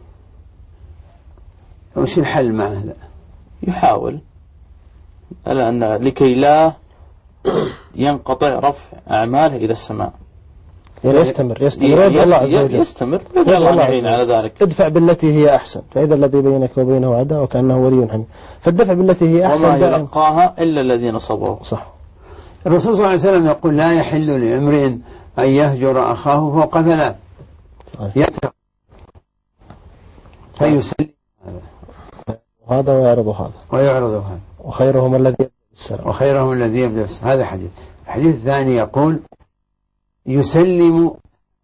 وش الحل مع هذا؟
يحاول لأن لكي لا ينقطع رفع أعماله إلى السماء،
يعني يستمر يستمر يدعو الله عز وجل
يستمر يدعو الله يعين على ذلك.
ادفع بالتي هي أحسن فإذا الذي بينك وبينه عداوة وكأنه ولي حميم، فالدفع بالتي هي أحسن
وما يلقاها إلا الذين صبروا.
صح.
الرسول صلى الله عليه وسلم يقول لا يحل لامرئ أن يهجر أخاه فوق ثلاث يترك فيسلم
هذا ويعرض هذا
ويعرض هذا
وخيرهم الذي يبدأ بالسلام
وخيرهم الذي يبدأ بالسلام. هذا حديث. الحديث الثاني يقول يسلم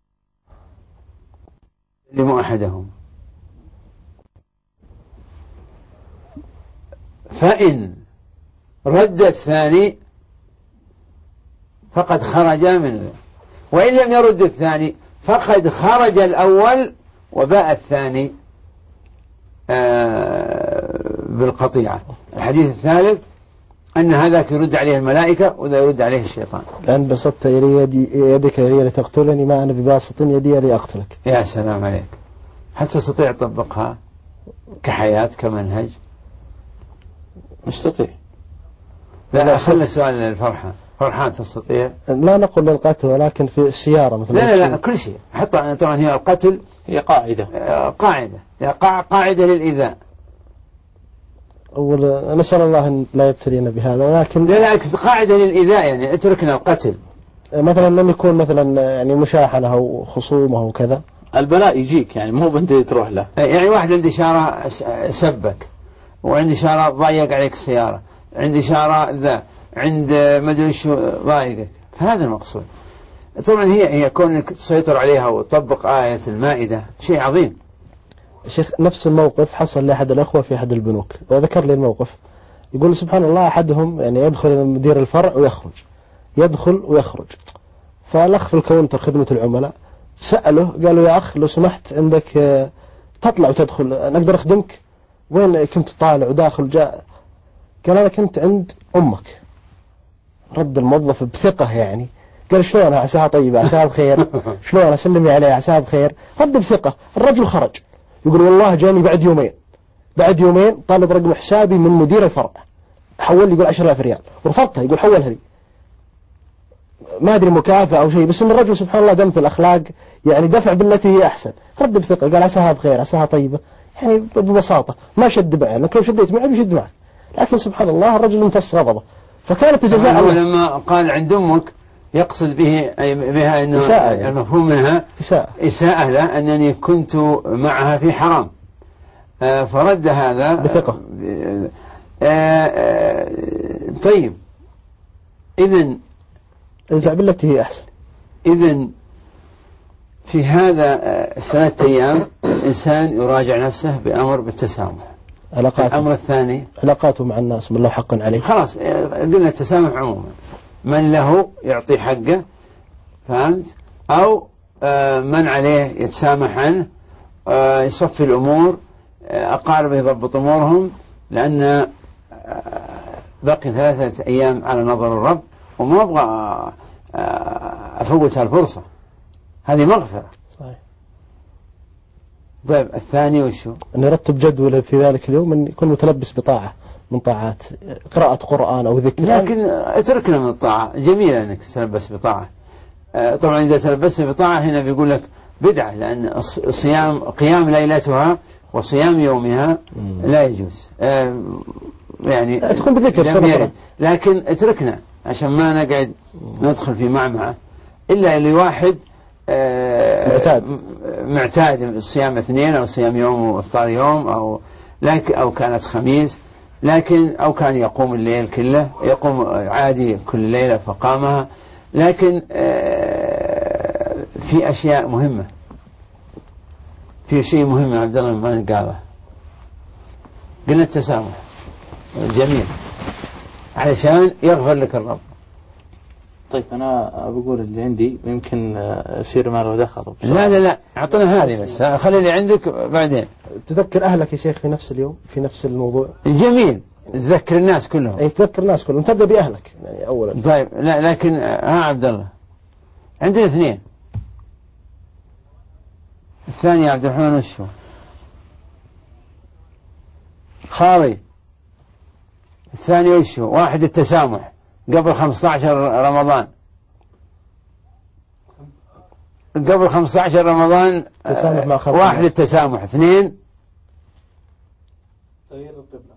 يسلم أحدهم فإن رد الثاني فقد خرج منه، وإن لم يرد الثاني فقد خرج الأول وباء الثاني بالقطيعة. الحديث الثالث أن هذاك يرد عليه الملائكة وذا يرد عليه الشيطان.
لأن بسطت إلي يدي يدك إلي لتقتلني ما أنا بباسط يدي لأقتلك.
يا سلام عليك. هل تستطيع تطبقها كحياة كمنهج؟
مستطيع.
لا خلي سؤال للفرحان. فرحان تستطيع؟
لا نقول للقتل ولكن في السيارة مثلا.
لا لا لا كل شيء. حتى طبعا هي القتل
هي قاعدة
قاعدة قاعدة للإيذاء.
أول نسأل الله أن لا يبتلينا بهذا، ولكن
لا لا أقصد قاعدة للإيذاء يعني اتركنا القتل.
مثلا لم يكون مثلا يعني مشاحنة أو خصومة أو كذا.
البلاء يجيك يعني مو بنت تروح له.
يعني واحد عنده إشارة سبك، وعندي إشارة ضايق عليك السيارة، عندي إشارة ذا، عند مدري شو ضايقك، فهذا المقصود. طبعا هي هي كونك تسيطر عليها وتطبق آية المائدة شيء عظيم.
شيخ نفس الموقف حصل لأحد الأخوة في أحد البنوك، وذكر لي الموقف. يقول سبحان الله أحدهم يعني يدخل مدير الفرع ويخرج، يدخل ويخرج. فالأخ في الكاونتر خدمة العملاء سأله قالوا يا أخ لو سمحت عندك تطلع وتدخل نقدر أخدمك؟ وين كنت طالع وداخل جاء؟ قال أنا كنت عند أمك. رد الموظف بثقة يعني، قال شلون عساها طيبة عساها بخير، شلون أسلمي عليها عساها بخير، رد بثقة. الرجل خرج يقول والله جاني بعد يومين بعد يومين طالب رقم حسابي من مدير الفرع، حول لي يقول عشرة آلاف ريال، ورفضتها يقول حولها لي، ما أدري مكافأة أو شيء، بس إن الرجل سبحان الله دم في الأخلاق يعني دفع بالتي هي أحسن، رد بثقة قال عساها بخير عساها طيبة، يعني ببساطة ما شد معه، لأنك لو شديت معه بيشد معك، لكن سبحان الله الرجل امتص غضبه. فكانت جزاء الله
لما قال عند أمك يقصد به بها أنه
إساءة،
المفهوم منها
إساءة
إساءة له أنني كنت معها في حرام، آه فرد هذا
بثقة.
آه آه طيب إذن
ادفع بالتي هي أحسن.
إذن في هذا ثلاثة أيام الإنسان يراجع نفسه بأمر بالتسامح.
علاقاته
الأمر الثاني
علاقاته مع الناس من له حق عليه،
خلاص قلنا التسامح عموما، من له يعطي حقه، فهمت؟ أو من عليه يتسامح عنه، يصفي الأمور، أقاربه يضبط أمورهم، لأن بقي ثلاثة أيام على نظر الرب، وما أبغى أفوت هالفرصة، هذه مغفرة.
صحيح.
طيب الثاني وشو؟
أن يرتب جدوله في ذلك اليوم أن يكون متلبس بطاعة من طاعات، قراءة قرآن أو ذكر.
لكن اتركنا من الطاعة، جميل أنك تتلبس بطاعة. طبعا إذا تلبست بطاعة هنا بيقول لك بدعة، لأن صيام قيام ليلتها وصيام يومها لا يجوز، يعني
تكون بذكر،
لكن اتركنا عشان ما نقعد ندخل في معمعة، إلا اللي واحد
معتاد
معتاد صيام اثنين أو صيام يوم وافطار يوم، أو لكن أو كانت خميس، لكن أو كان يقوم الليل كله، يقوم عادي كل ليلة فقامها، لكن في أشياء مهمة، في شيء مهم عبد الله ما قاله، قلنا التسامح جميل علشان يغفر لك الرب.
طيب أنا بقول اللي عندي يمكن يصير ما له دخل.
لا لا لا أعطنا هذه بس، خلي اللي عندك بعدين.
تذكر أهلك يا شيخ في نفس اليوم في نفس الموضوع.
جميل، تذكر الناس كلهم.
أي تذكر الناس كلهم، تبدأ بأهلك يعني أولا.
طيب لا لكن ها عبد الله عندنا اثنين، الثاني يا عبد الرحمن وشو؟ خالي. الثاني وشو؟ واحد التسامح قبل خمسة عشر رمضان، قبل خمسة عشر رمضان
تسامح مع خالي.
واحد التسامح، اثنين
تغيير القبلة.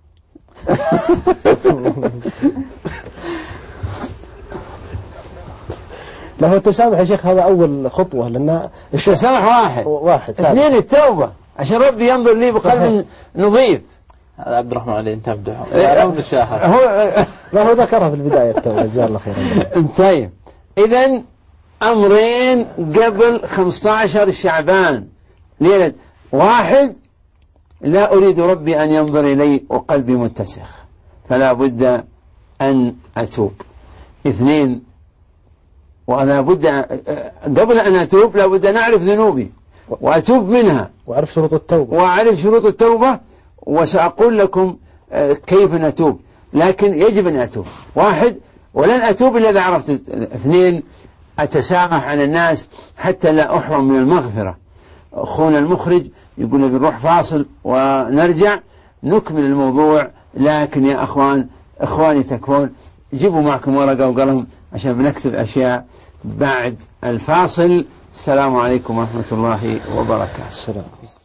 لا هو التسامح يا شيخ هذا أول خطوة، لأن
التسامح واحد
واحد
اثنين التوبة عشان ربي ينظر لي بقلب نظيف.
هذا عبد الرحمن علي انت مدحه او بالشاهد
هو
لا هو ذكرها في البداية التوبة جزاه الله خيرا.
طيب إذن أمرين قبل خمسة عشر شعبان ليلة، واحد لا أريد ربي أن ينظر إلي وقلبي متسخ فلا بد أن أتوب، اثنين وأنا بد قبل أن أتوب لا بد أن أعرف ذنوبي وأتوب منها
وأعرف شروط التوبة
وأعرف شروط التوبة، وسأقول لكم كيف نتوب، لكن يجب أن أتوب. واحد ولن أتوب إلا إذا عرفت. اثنين أتسامح عن الناس حتى لا أحرم من المغفرة. أخونا المخرج يقول بنروح فاصل ونرجع نكمل الموضوع، لكن يا أخوان إخواني تكفون جيبوا معكم ورقة وقلم عشان بنكتب أشياء بعد الفاصل. السلام عليكم ورحمة الله وبركاته.
السلام.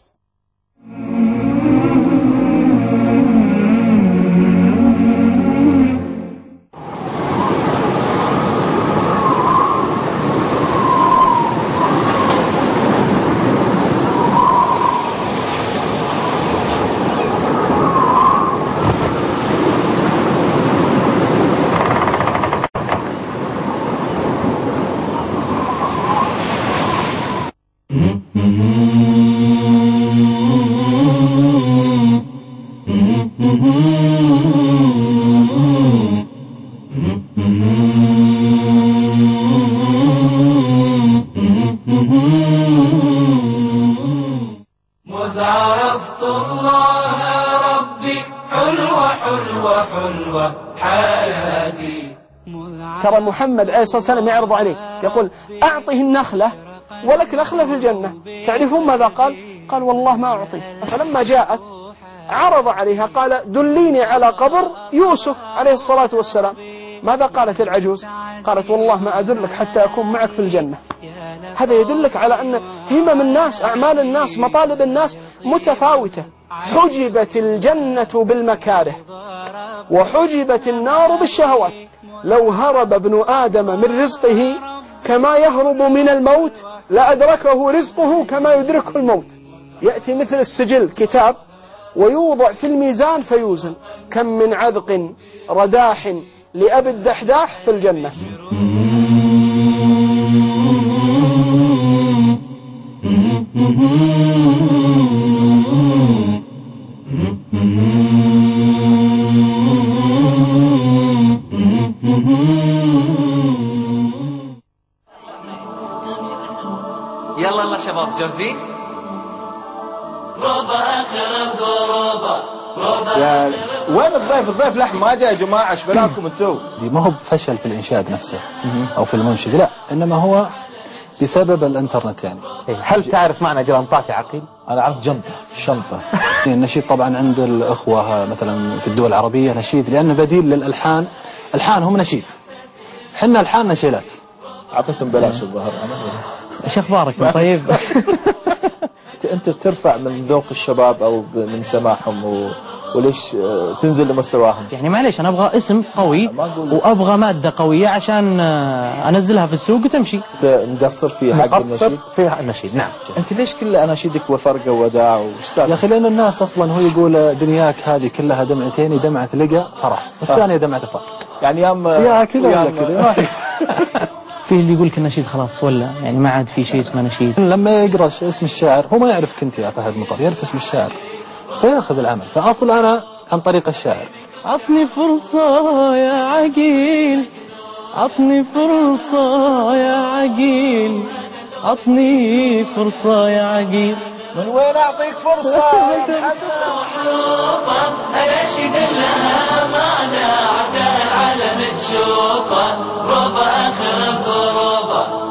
مذ عرفت الله ربي حلوة حلوة حلوة حياتي.
ترى محمد عليه الصلاة والسلام يعرض عليه يقول أعطه النخلة ولك نخلة في الجنة. تعرفون ماذا قال؟ قال والله ما أعطيه. فلما جاءت عرض عليها قال دليني على قبر يوسف عليه الصلاة والسلام. ماذا قالت العجوز؟ قالت والله ما أدلك حتى أكون معك في الجنة. هذا يدلك على أن همم الناس، أعمال الناس، مطالب الناس متفاوتة. حجبت الجنة بالمكاره وحجبت النار بالشهوات. لو هرب ابن آدم من رزقه كما يهرب من الموت لأدركه رزقه كما يدركه الموت. يأتي مثل السجل كتاب ويوضع في الميزان فيوزن. كم من عذق رداح لأبي الدحداح في الجنة.
يلا يلا شباب جاهزين؟ روبا اخر بروبا روبا
يا وين الضيف؟ الضيف لحم ما جاء يا جماعه، ايش بلاكم انتم؟
ما هو فشل في الانشاد نفسه او في المنشد، لا، انما هو بسبب الانترنت يعني.
هل تعرف معنى جرانطات يا عقيل؟
انا اعرف جنطه الشنطه.
النشيد طبعا عند الاخوه مثلا في الدول العربيه نشيد لانه بديل للالحان. الحانهم نشيد، احنا الحاننا شيلات.
اعطيتهم بلاش الظهر انا.
ايش اخبارك؟ طيب
انت ترفع من ذوق الشباب او من سماعهم و... وليش تنزل لمستواهم؟
يعني معليش انا ابغى اسم قوي وابغى ماده قويه عشان انزلها في السوق وتمشي.
مقصر في حق النشيد؟
في النشيد نعم.
انت ليش كل اناشيدك وفرقه وداع وش
يا اخي؟ لان الناس اصلا هو يقول دنياك هذه كلها دمعتين، دمعه لقى فرح والثانيه دمعه فرح.
يعني يام
يا كذا ولا كذا.
في اللي يقول لك النشيد خلاص ولا يعني ما عاد في شيء اسمه نشيد.
لما يقرأ اسم الشاعر هو ما يعرفك انت يا فهد مطر، يعرف اسم الشاعر فياخذ العمل. فاصل انا عن طريق الشاعر.
عطني فرصة يا عقيل، عطني فرصة يا عقيل، عطني فرصة يا عقيل.
من وين اعطيك فرصة يا محمد؟
اناشد لها معنى عسى العالم تشوفه. روبا اخر بروبا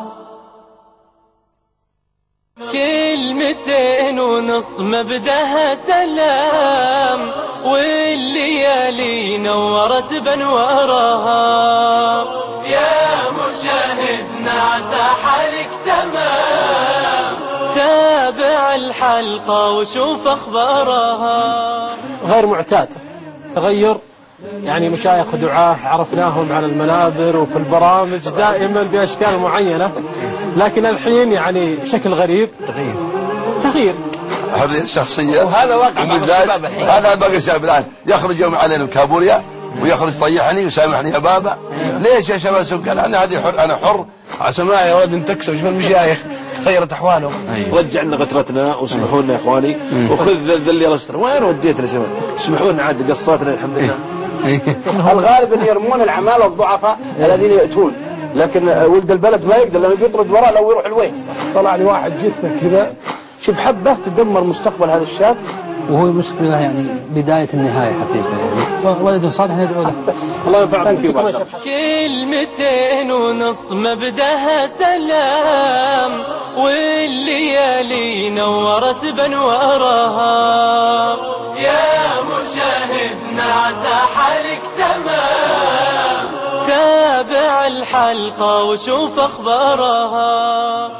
كلمتين ونص مبدأها سلام، والليالي نورت بنوارها. يا مشاهدنا عسى حالك تمام، تابع الحلقة وشوف أخبارها.
غير معتاد تغير، يعني مشايخ ودعاة عرفناهم على المنابر وفي البرامج دائما بأشكال معينة، لكن الحين يعني شكل غريب. تغيير تغيير
حرية شخصية،
وهذا واقع مع الشباب الحين.
هذا باقي الشباب الآن يخرج يوم علينا بكابوريا ويخرج طيحني وسامحني يا بابا. ليش يا شباب سكر؟ أنا هذه حر، أنا حر.
سماعي يا ولد انتكسوا شوف المشايخ تغيرت أحوالهم.
أيوة.
رجع لنا غترتنا واسمحوا لنا يا إخواني، وخذ ذل يا لستر. وين وديتنا شباب؟ اسمحوا لنا عاد قصاتنا الحمد لله.
الغالب أن يرمون العمالة الضعفاء الذين يأتون، لكن ولد البلد ما يقدر لأنه بيطرد وراء لو يروح الويس.
طلع لي واحد جثة كذا،
شوف حبة تدمر مستقبل هذا الشاب،
وهو مشكلة يعني بداية النهاية حقيقة يعني. ولد صالح ندعو له.
الله ينفعنا فيه.
كلمتين ونص مبدأها سلام، والليالي نورت بنوارها. يا مشاهدنا عسى حالك تمام، تابع الحلقة وشوف أخبارها.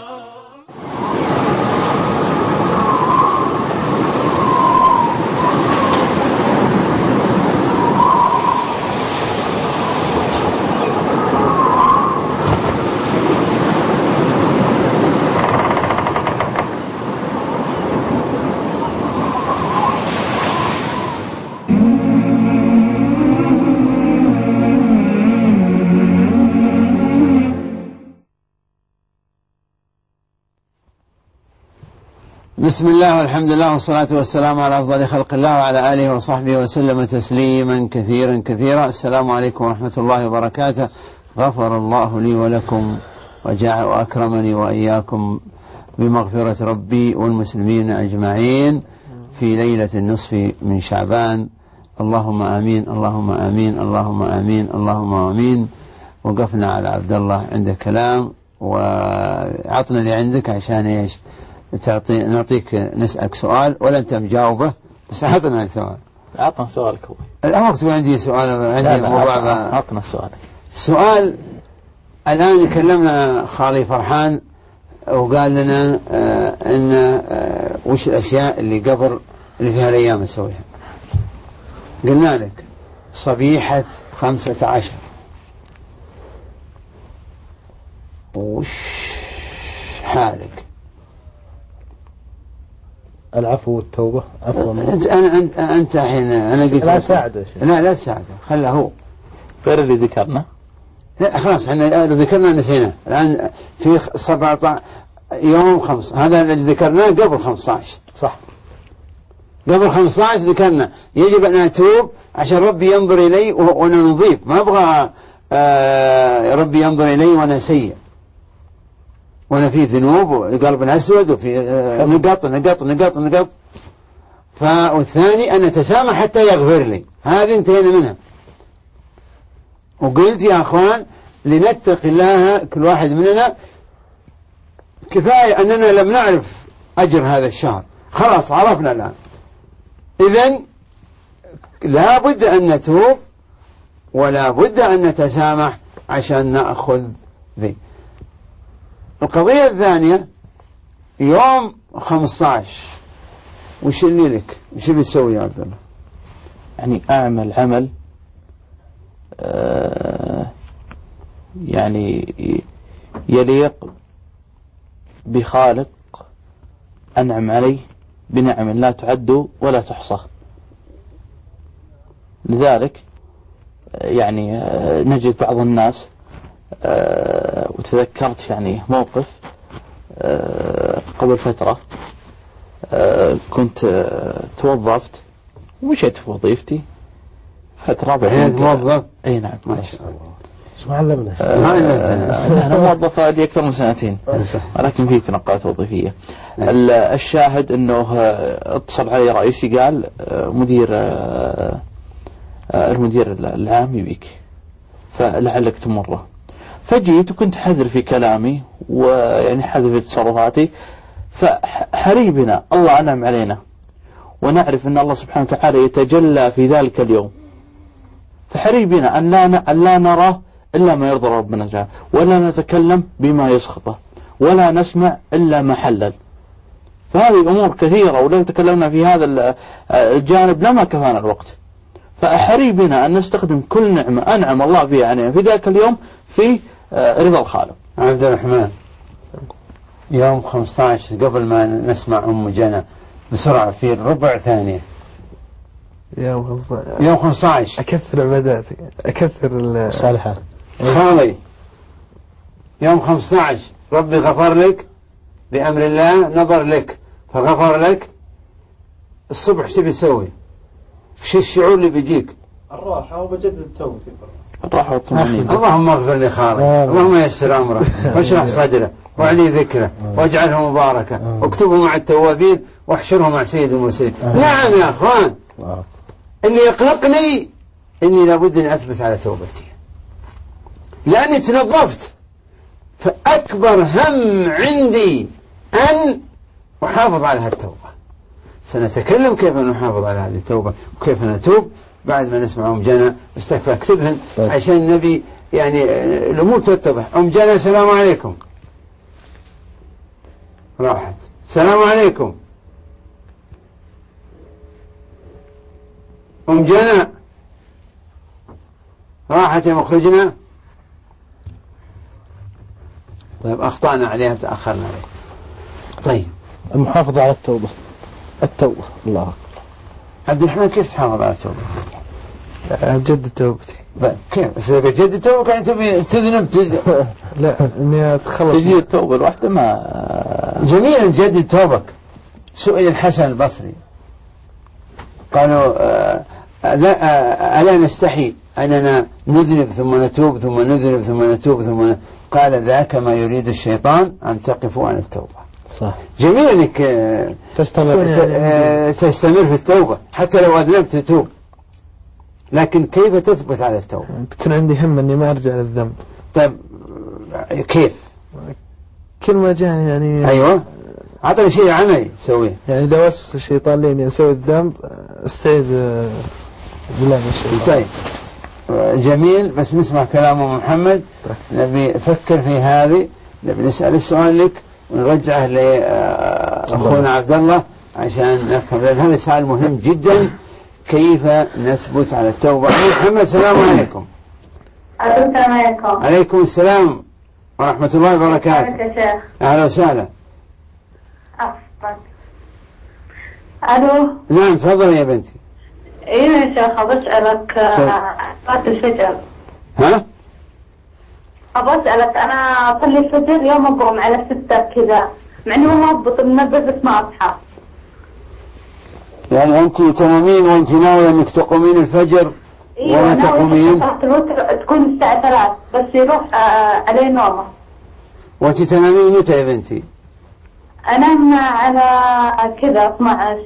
بسم الله والحمد لله والصلاة والسلام على أفضل خلق الله وعلى آله وصحبه وسلم تسليما كثيرا كثيرا. السلام عليكم ورحمة الله وبركاته. غفر الله لي ولكم وجعل وأكرمني وإياكم بمغفرة ربي والمسلمين أجمعين في ليلة النصف من شعبان. اللهم آمين اللهم آمين اللهم آمين اللهم آمين. وقفنا على عبد الله عنده كلام، وعطنا اللي عندك عشان إيش تعطي نعطيك نسألك سؤال ولا أنت مجاوبه، بس عطنا السؤال.
عطنا سؤالك هو.
الآن وقت عندي سؤال، عندي موضوع.
عطنا سؤالك.
سؤال الآن كلمنا خالي فرحان وقال لنا آه إن آه وش الأشياء اللي قبل اللي في هالأيام نسويها. قلنا لك صبيحة خمسة عشر، وش حالك؟
العفو والتوبة. عفوا
أنت أنا أنت أنت الحين أنا قلت
لا ساعده.
لا لا تساعده، خله هو.
غير اللي ذكرنا.
لا خلاص احنا ذكرنا نسينا. الآن في سبعة عشر يوم خمس، هذا اللي ذكرناه قبل خمسة عشر.
صح.
قبل خمسة عشر ذكرنا يجب أن أتوب عشان ربي ينظر إلي وأنا نظيف، ما أبغى آه ربي ينظر إلي وأنا سيء، وأنا في ذنوب وقلب أسود وفي آه نقط نقط نقط نقط. فالثاني أن أتسامح حتى يغفر لي، هذه انتهينا منها. وقلت يا أخوان لنتقي الله كل واحد مننا، كفاية أننا لم نعرف أجر هذا الشهر، خلاص عرفنا الآن. إذن لا بد أن نتوب ولا بد أن نتسامح عشان نأخذ ذي. القضية الثانية يوم خمسة عشر وش اللي لك؟ وش اللي تسوي يا عبد الله؟
يعني أعمل عمل آه يعني يليق بخالق أنعم عليه بنعم لا تعد ولا تحصى. لذلك يعني آه نجد بعض الناس آه وتذكرت يعني موقف آه قبل فترة آه كنت آه توظفت ومشيت في وظيفتي فترة بعدين
موظف.
اي نعم
ما شاء الله.
شو علمنا؟
آه انا موظف لي اكثر من سنتين ولكن في تنقلات وظيفية. الشاهد انه اتصل علي رئيسي قال مدير آه المدير العام يبيك فلعلك تمره. فجيت وكنت حذر في كلامي ويعني حذر في تصرفاتي. فحري بنا الله أنعم علينا ونعرف أن الله سبحانه وتعالى يتجلى في ذلك اليوم، فحري بنا أن لا, أن لا نرى إلا ما يرضى ربنا جل ولا نتكلم بما يسخطه ولا نسمع إلا ما حلل. فهذه أمور كثيرة ولو تكلمنا في هذا الجانب لما كفانا الوقت. فأحري بنا أن نستخدم كل نعمة أنعم الله فيها يعني في ذاك اليوم في رضا الخالق.
عبد الرحمن يوم خمسة عشر قبل ما نسمع أم جنى بسرعة في ربع ثانية.
يوم خمسة عشر
يوم خمسة عشر
أكثر عباداتي أكثر
الصالحات.
خالي يوم خمسة عشر ربي غفر لك بأمر الله، نظر لك فغفر لك. الصبح شو بتسوي؟ وش الشعور اللي بيجيك؟
الراحة وبجدد توبتي.
الراحة والطمأنينة.
اللهم اغفر لخالي، اللهم يسر أمره واشرح صدره واعلي ذكره واجعله مباركا واكتبه مع التوابين واحشره مع سيد المرسلين. نعم يا أخوان، اللي يقلقني إني لابد أن أثبت على توبتي لأني تنظفت. فأكبر هم عندي أن أحافظ على هالتوبة. سنتكلم كيف نحافظ على هذه التوبة وكيف نتوب بعد ما نسمع أم جنى. استكفى اكتبهن طيب. عشان النبي يعني الأمور تتضح. أم جنى السلام عليكم. راحت. السلام عليكم أم جنى. راحت يا مخرجنا. طيب أخطأنا عليها تأخرنا عليها. طيب
المحافظة على التوبة. التوبة. الله أكبر.
عبد الرحمن كيف تحافظ على التوبة؟
أجدد توبتي.
طيب كيف؟ إذا تجدد توبة أنت تذنب تج...
لا إني أتخلص.
تجديد التوبة الواحدة ما
جميل أن تجدد توبك. سئل الحسن البصري قالوا آه ألا, ألا نستحي أننا نذنب ثم نتوب ثم نذنب ثم نتوب ثم ن... قال ذاك ما يريد الشيطان أن تقفوا عن التوبة.
صح.
جميل أنك تستمر, تستمر في التوبة حتى لو أذنبت تتوب. لكن كيف تثبت على التوبة؟
تكون عندي همة إني ما أرجع للذنب.
طيب كيف؟
كل ما جاني يعني
أيوة أعطني شيء عملي تسويه.
يعني إذا وسوس الشيطان لي إني أسوي الذنب استعيذ بالله من الشيطان.
طيب جميل، بس نسمع كلام محمد. نبي فكر في هذه، نبي نسأل السؤال لك ونرجعه لأخونا عبد الله عشان نفهم، لأن هذا سؤال مهم جدا. كيف نثبت على التوبة؟ محمد السلام عليكم.
السلام عليكم.
عليكم السلام ورحمة الله وبركاته. أهلا وسهلا.
ألو.
نعم تفضل يا بنتي.
إيه يا شيخ بسألك صلاة الفجر.
ها؟
أبغى أسألك، أنا أصلي الفجر يوم أقوم على ستة كذا، مع إني ما أضبط المنبه بس ما أصحى.
يعني أنت تنامين وأنت ناوية أنك تقومين الفجر ولا تقومين؟
صلاة الوتر تكون الساعة ثلاث بس يروح آه عليه نومه.
وأنت تنامين متى يا بنتي؟
أنام على كذا اثني عشر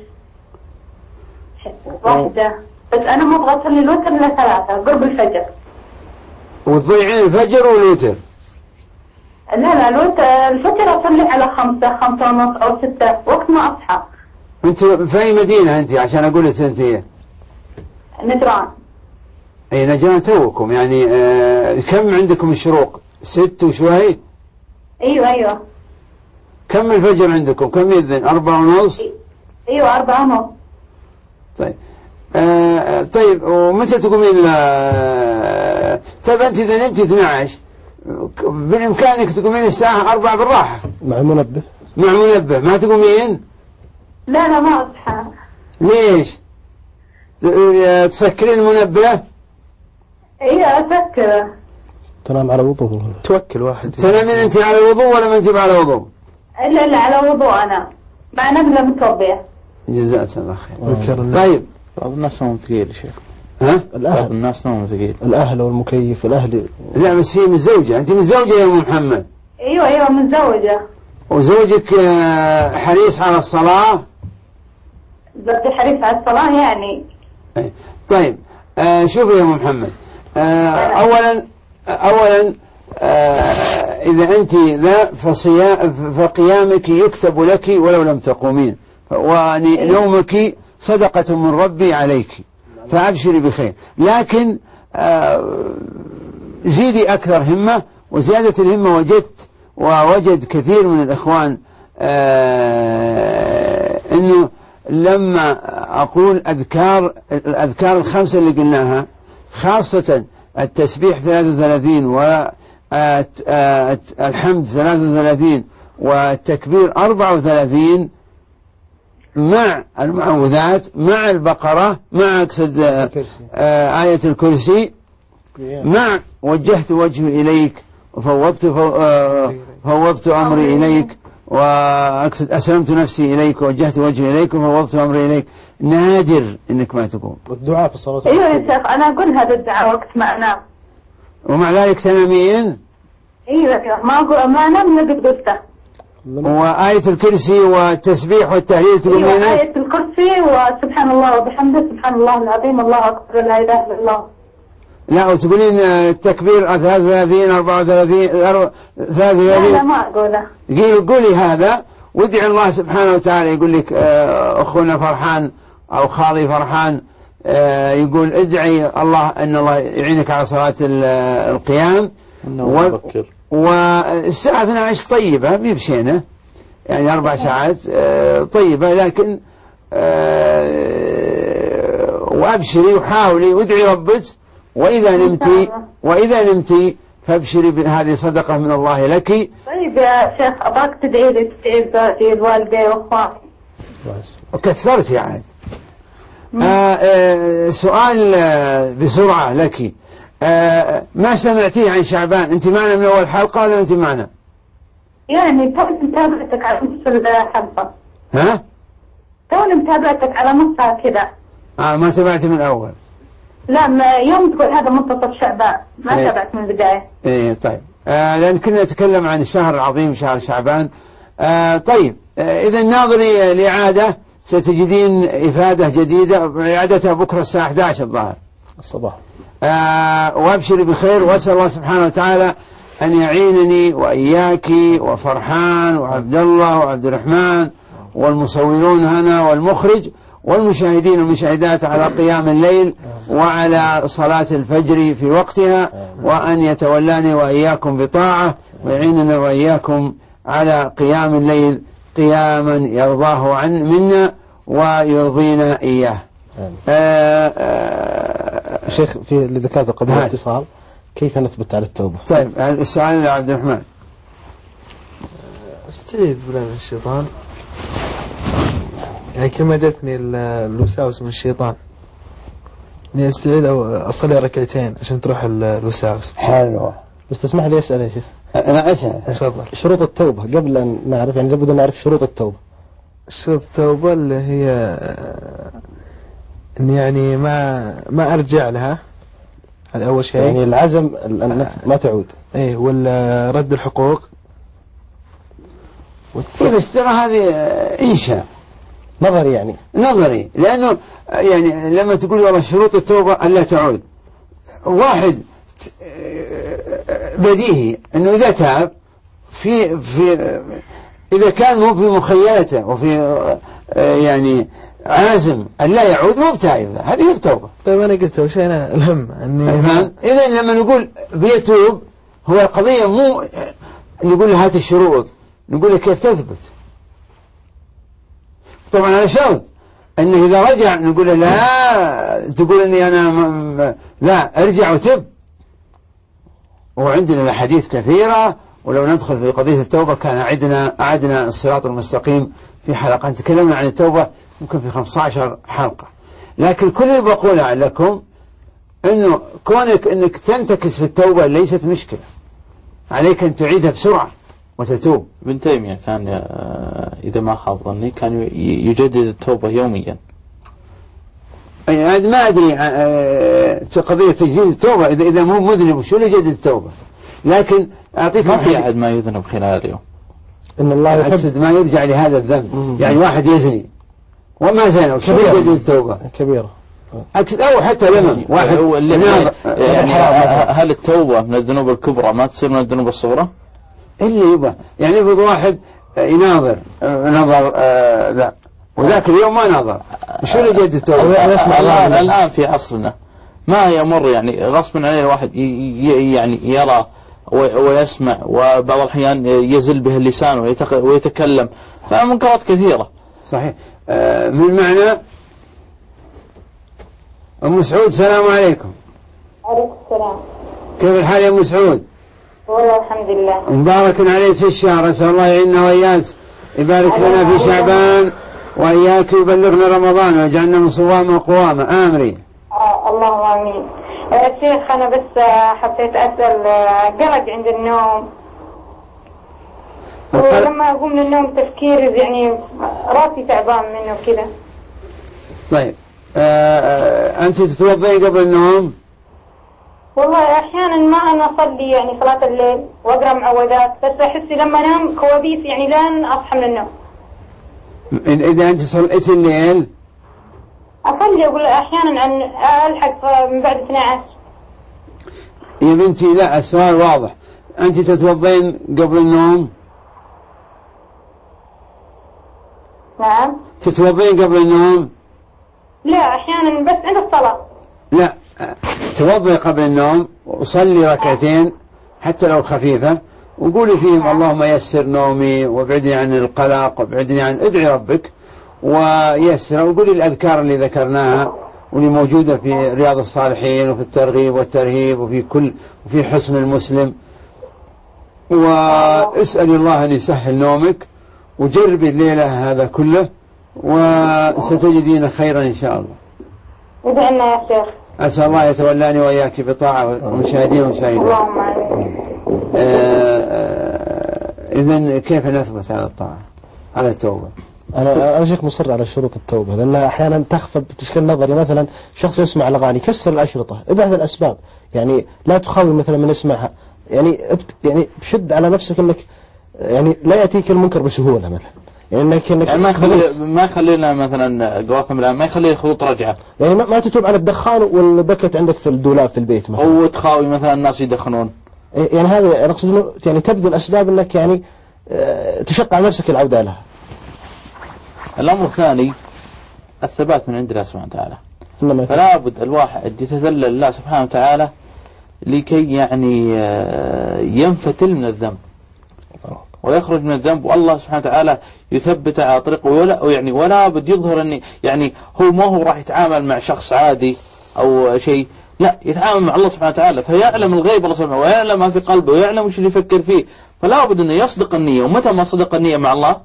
واحدة، بس أنا ما أبغى أصلي الوتر إلا ثلاثة قرب الفجر.
وتضيعين الفجر والوتر؟
لا لا الوتر الفجر أصلي على خمسة خمسة ونص أو ستة وقت ما أصحى.
أنت في أي مدينة أنت عشان أقول لك أنت؟
نجران.
أي نجران توكم يعني. آه كم عندكم الشروق؟ ست وشوي؟
أيوة أيوة.
كم الفجر عندكم؟ كم يذن؟ أربعة ونص؟
أيوة أربعة ونص.
طيب آه طيب ومتى تقومين؟ آه طيب أنت إذا نمتي اثني عشر بإمكانك تقومين الساعة أربعة بالراحة.
مع منبه؟
مع منبه ما تقومين؟
لا لا ما أصحى.
ليش؟ تسكرين المنبه؟
ايه أسكره.
تنام على وضوء؟
توكل واحد.
تنامين أنت على وضوء ولا ما أنت على وضوء؟
إلا إلا على وضوء أنا، مع نبلة متوضية.
جزاك الله خير. طيب
بعض الناس نوم ثقيل يا شيخ.
ها؟
الأهل. بعض الناس نوم ثقيل.
الأهل والمكيف الأهل.
لا بس هي متزوجة، أنت متزوجة يا أم محمد؟
أيوة أيوة متزوجة.
وزوجك حريص على الصلاة؟
بدي حريص على الصلاة يعني.
طيب آه شوفي يا أم محمد، آه أولا أولا آه إذا أنت لا فقيامك يكتب لك ولو لم تقومين، ونومك صدقة من ربي عليك، فأبشري بخير. لكن آه زيدي أكثر همة، وزيادة الهمة وجدت ووجد كثير من الإخوان آه أنه لما أقول أذكار الأذكار الخمسة اللي قلناها، خاصة التسبيح ثلاثة وثلاثين والحمد ثلاثة وثلاثين والتكبير أربعة وثلاثين مع المعوذات مع البقرة مع أقصد آية الكرسي مع وجهت وجهي إليك وفوضت فوضت أمري إليك وأقصد أسلمت نفسي إليك ووجهت وجهي إليك وفوضت أمري إليك. نادر إنك ما تقوم.
والدعاء في الصلاة.
أيوة يا شيخ أنا أقول هذا الدعاء وقت ما أنام.
ومع ذلك تنامين؟
أيوة يا شيخ ما أقول ما أنام إلا قد قلته.
وآية الكرسي والتسبيح والتهليل تقولين؟
أيوة آية الكرسي وسبحان الله وبحمده سبحان الله العظيم الله أكبر لا إله إلا الله.
لا وتقولين التكبير ثلاثة وثلاثين أربعة وثلاثين ثلاثة وثلاثين؟
لا ما أقوله.
قولي هذا وادعي الله سبحانه وتعالى. يقول لك أخونا فرحان أو خالي فرحان يقول ادعي الله أن الله يعينك على صلاة القيام. و... والساعة اثني عشر طيبة مي بشينة يعني أربع ساعات طيبة، لكن وأبشري وحاولي وادعي ربك، وإذا نمتي وإذا نمتي فابشري بهذه صدقة من الله لك.
طيب يا شيخ أباك تدعي لي تدعي الوالدي وأخواني.
وكثرت يا عاد. آه آه سؤال آه بسرعة لك. آه ما سمعتيه عن شعبان؟ أنت معنا من أول حلقة ولا أنت معنا؟
يعني توني متابعتك على نص الحلقة.
ها؟
توني متابعتك على نصها كذا.
آه ما تابعت من أول؟
لا ما يوم تقول هذا منتصف شعبان ما
إيه.
تابعت من البداية.
إيه طيب آه لأن كنا نتكلم عن الشهر العظيم شهر شعبان. آه طيب آه إذا ناظري الإعادة ستجدين إفادة جديدة، إعادتها بكرة الساعة أحد عشر الظهر.
الصباح.
آه وابشري بخير، واسال الله سبحانه وتعالى ان يعينني واياك وفرحان وعبد الله وعبد الرحمن والمصورون هنا والمخرج والمشاهدين والمشاهدات على قيام الليل وعلى صلاة الفجر في وقتها، وأن يتولاني وإياكم بطاعة ويعيننا وإياكم على قيام الليل قياما يرضاه عن منا ويرضينا إياه.
آه آه شيخ في اللي ذكرته قبل الاتصال، كيف نثبت على التوبة؟
طيب السؤال يا عبد الرحمن.
استعيذ بالله من الشيطان، يعني كما جتني الوساوس من الشيطان اني استعيذ او اصلي ركعتين عشان تروح الوساوس.
حلو.
بس تسمح لي اسال يا شيخ؟
انا اسال.
تفضل.
شروط التوبة قبل ان نعرف، يعني لابد ان نعرف شروط التوبة.
شروط التوبة اللي هي اني يعني ما ما ارجع لها، هذا اول شيء.
يعني العزم انك ما تعود.
ايه، ولا رد الحقوق.
بس ترى هذه انشاء
نظري، يعني
نظري، لأنه يعني لما تقول والله شروط التوبة ألا تعود، واحد بديهي أنه إذا تاب في في إذا كان مو في مخيلته وفي يعني عازم ألا يعود مو بتائب، هذه هي التوبة.
طيب أنا قلت أول شيء أنا الهم أني
إذا لما نقول بيتوب هو القضية مو نقول له هات الشروط، نقول له كيف تثبت. طبعا على شرط انه اذا رجع نقول له لا تقول اني انا م... لا ارجع وتب. وعندنا الاحاديث كثيره، ولو ندخل في قضيه التوبه كان عدنا أعدنا الصراط المستقيم في حلقه، تكلمنا عن التوبه يمكن في خمسة عشر حلقه. لكن كل اللي بقوله لكم انه كونك انك تنتكس في التوبه ليست مشكله، عليك ان تعيدها بسرعه وتتوب.
ابن تيمية كان إذا ما خاب ظني كان يجدد التوبة يوميا.
يعني ما أدري قضية تجديد التوبة، إذا إذا مو مذنب شو اللي يجدد التوبة؟ لكن أعطيك
ما في أحد ما يذنب خلال اليوم.
إن الله يحب ما يرجع لهذا الذنب. يعني واحد يزني وما زنى كيف يجدد التوبة؟
كبيرة.
أقصد أو حتى لمن واحد
يعني هل التوبة من الذنوب الكبرى ما تصير من الذنوب الصغرى؟
اللي يبغى يعني يفرض واحد يناظر نظر آه لا وذاك اليوم ما نظر، شو اللي جد التوبة؟
الآن في عصرنا ما يمر يعني غصبا عليه الواحد يعني يرى ويسمع، وبعض الأحيان يزل به اللسان ويتكلم، فمنكرات كثيرة.
صحيح. آه من معنى أم سعود السلام عليكم.
عليكم السلام.
كيف الحال يا أم سعود؟
والله الحمد لله.
مبارك عليك في الشهر، أسأل الله يعيننا وإياك، يبارك لنا في شعبان وإياك يبلغنا رمضان ويجعلنا من صوام وقوامة. آمري.
آه اللهم آمين. يا شيخ أنا بس حبيت أسأل، قلق عند النوم، ولما أقوم من النوم تفكير يعني راسي تعبان منه كذا.
طيب آه أنت تتوضئي قبل النوم؟
والله أحيانا ما أنا أصلي يعني صلاة الليل وأقرأ معوذات، بس أحس لما أنام كوابيس يعني لين أصحى من النوم.
إذا أنت صليت الليل؟
أصلي أقول أحيانا أن ألحق من بعد اثني عشر.
يا بنتي لا، السؤال واضح، أنت تتوضين قبل النوم؟
نعم.
تتوضين قبل النوم؟
لا أحيانا بس عند الصلاة.
لا، توضي قبل النوم وصلي ركعتين حتى لو خفيفة، وقولي فيهم اللهم يسر نومي وابعدني عن القلق وابعدني عن، ادعي ربك ويسر، وقولي الأذكار اللي ذكرناها واللي موجودة في رياض الصالحين وفي الترغيب والترهيب وفي كل وفي حسن المسلم، واسأل الله أن يسهل نومك وجربي الليلة هذا كله وستجدين خيرا إن شاء الله.
ادعنا يا شيخ.
أسأل الله يتولاني وإياك بطاعة ومشاهدين ومشاهدين. إذن كيف نثبت على الطاعة على التوبة؟
أنا أنا شيخ مصر على شروط التوبة، لأن أحيانا تخفى بشكل نظري. مثلا شخص يسمع الأغاني كسر الأشرطة، ابحث الأسباب، يعني لا تخاوي مثلا من يسمعها، يعني يعني بشد على نفسك أنك يعني لا يأتيك المنكر بسهولة مثلا، يعني انك انك
يعني ما يخلي ما يخلي لنا مثلا قواتهم الان ما يخلي الخطوط رجعه،
يعني ما, ما تتوب على الدخان والبكت عندك في الدولاب في البيت مثلا،
او تخاوي مثلا الناس يدخنون.
يعني هذا اقصد انه يعني تبذل اسباب انك يعني تشق على نفسك العوده لها.
الامر الثاني الثبات من عند الله سبحانه وتعالى، فلا بد الواحد يتذلل لله سبحانه وتعالى لكي يعني ينفتل من الذنب ويخرج من الذنب، والله سبحانه وتعالى يثبت على طريقه، ولا يعني ولا بد يظهر أن يعني هو ما هو راح يتعامل مع شخص عادي أو شيء، لا يتعامل مع الله سبحانه وتعالى، فيعلم الغيب الله سبحانه ويعلم ما في قلبه ويعلم وش اللي يفكر فيه، فلا بد أنه يصدق النية، ومتى ما صدق النية مع الله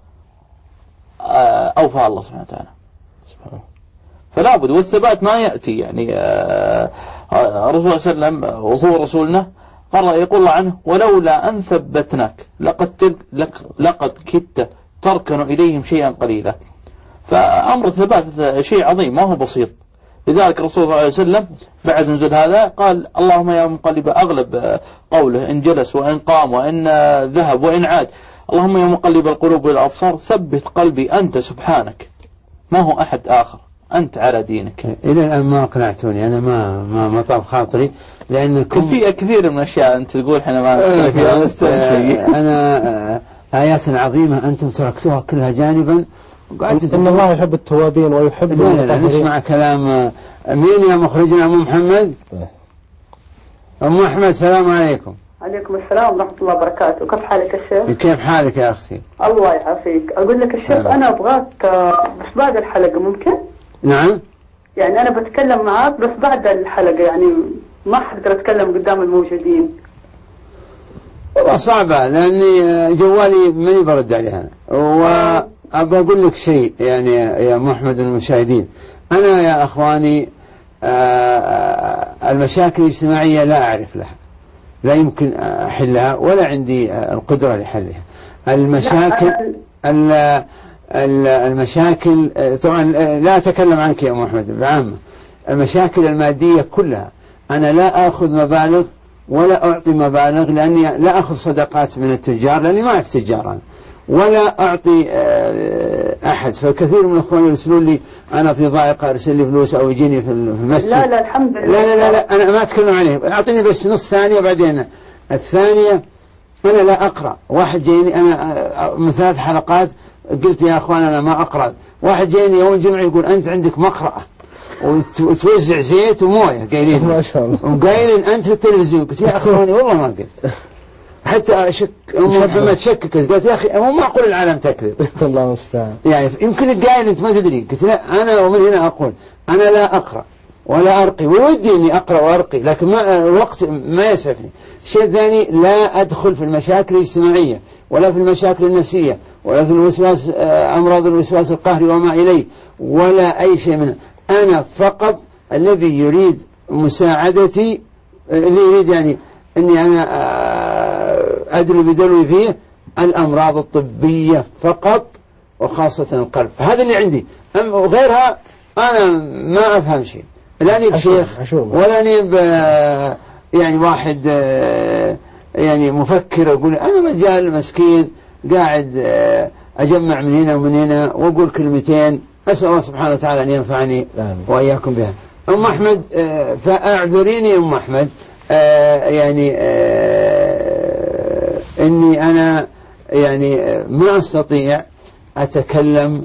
أوفى الله سبحانه وتعالى. فلا بد، والثبات ما يأتي يعني الرسول صلى الله عليه وسلم وهو رسولنا قال يقول الله عنه ولولا أن ثبتناك لقد لقد كدت تركن إليهم شيئا قليلا. فأمر الثبات شيء عظيم ما هو بسيط، لذلك الرسول صلى الله عليه وسلم بعد نزول هذا قال اللهم يا مقلب، أغلب قوله إن جلس وإن قام وإن ذهب وإن عاد، اللهم يا مقلب القلوب والأبصار ثبت قلبي أنت سبحانك، ما هو أحد آخر، أنت على دينك.
إلى الآن ما أقنعتوني، أنا ما ما ما طاب خاطري، لأنكم
في كثير من الأشياء أنت تقول إحنا ما نقتنع فيها.
أنا آيات عظيمة أنتم تركتوها كلها جانبا.
إن الله يحب التوابين ويحب
المتطهرين. نسمع كلام مين يا مخرجنا؟ أم محمد. أم أحمد السلام عليكم.
عليكم السلام ورحمة الله وبركاته. كيف حالك يا شيخ؟
كيف حالك يا أختي؟
الله يعافيك. أقول لك الشيخ أنا أبغاك بس بعد الحلقة ممكن؟
نعم.
يعني أنا بتكلم معاك بس بعد الحلقة، يعني ما حقدر أتكلم قدام الموجودين.
والله صعبة لأني جوالي ما يبرد عليه أنا. وأبغى أقول لك شيء يعني يا محمد المشاهدين، أنا يا أخواني المشاكل الاجتماعية لا أعرف لها، لا يمكن أحلها ولا عندي القدرة لحلها. المشاكل المشاكل طبعا لا أتكلم عنك يا محمد بعامة، المشاكل المادية كلها أنا لا أخذ مبالغ ولا أعطي مبالغ، لأني لا أخذ صدقات من التجار لأني ما أعرف تجار أنا، ولا أعطي أحد. فكثير من الأخوان يرسلون لي أنا في ضائقة أرسل لي فلوس أو يجيني في المسجد.
لا لا الحمد لله.
لا لا لا, لا أنا ما أتكلم عليه، أعطيني بس نص ثانية بعدين. الثانية أنا لا أقرأ، واحد جايني أنا من ثلاث حلقات قلت يا أخوان أنا ما أقرأ، واحد جايني يوم الجمعة يقول أنت عندك مقرأة وتوزع زيت وموية قايلين
ما شاء الله
وقايلين أنت في التلفزيون. قلت يا أخواني والله ما قلت، حتى أشك أم محمد شككت قالت يا أخي مو معقول العالم تكذب.
الله المستعان.
يعني يمكن قايل أنت ما تدري. قلت لا أنا ومن هنا أقول أنا لا أقرأ ولا أرقي، وودي أني أقرأ وأرقي لكن ما الوقت ما يسعفني. الشيء الثاني لا أدخل في المشاكل الاجتماعية ولا في المشاكل النفسية ولا في الوسواس أمراض الوسواس القهري وما إليه ولا أي شيء منه. أنا فقط الذي يريد مساعدتي، اللي يريد يعني أني أنا أدري بدلوي فيه الأمراض الطبية فقط وخاصة القلب، هذا اللي عندي. أم وغيرها أنا ما أفهم شيء، لا نيب شيخ ولا نيب يعني واحد يعني مفكر أقول أنا رجال مسكين قاعد أجمع من هنا ومن هنا وأقول كلمتين، أسأل الله سبحانه وتعالى أن ينفعني وإياكم بها. أم أحمد فأعذريني أم أحمد يعني إني أنا يعني ما أستطيع أتكلم،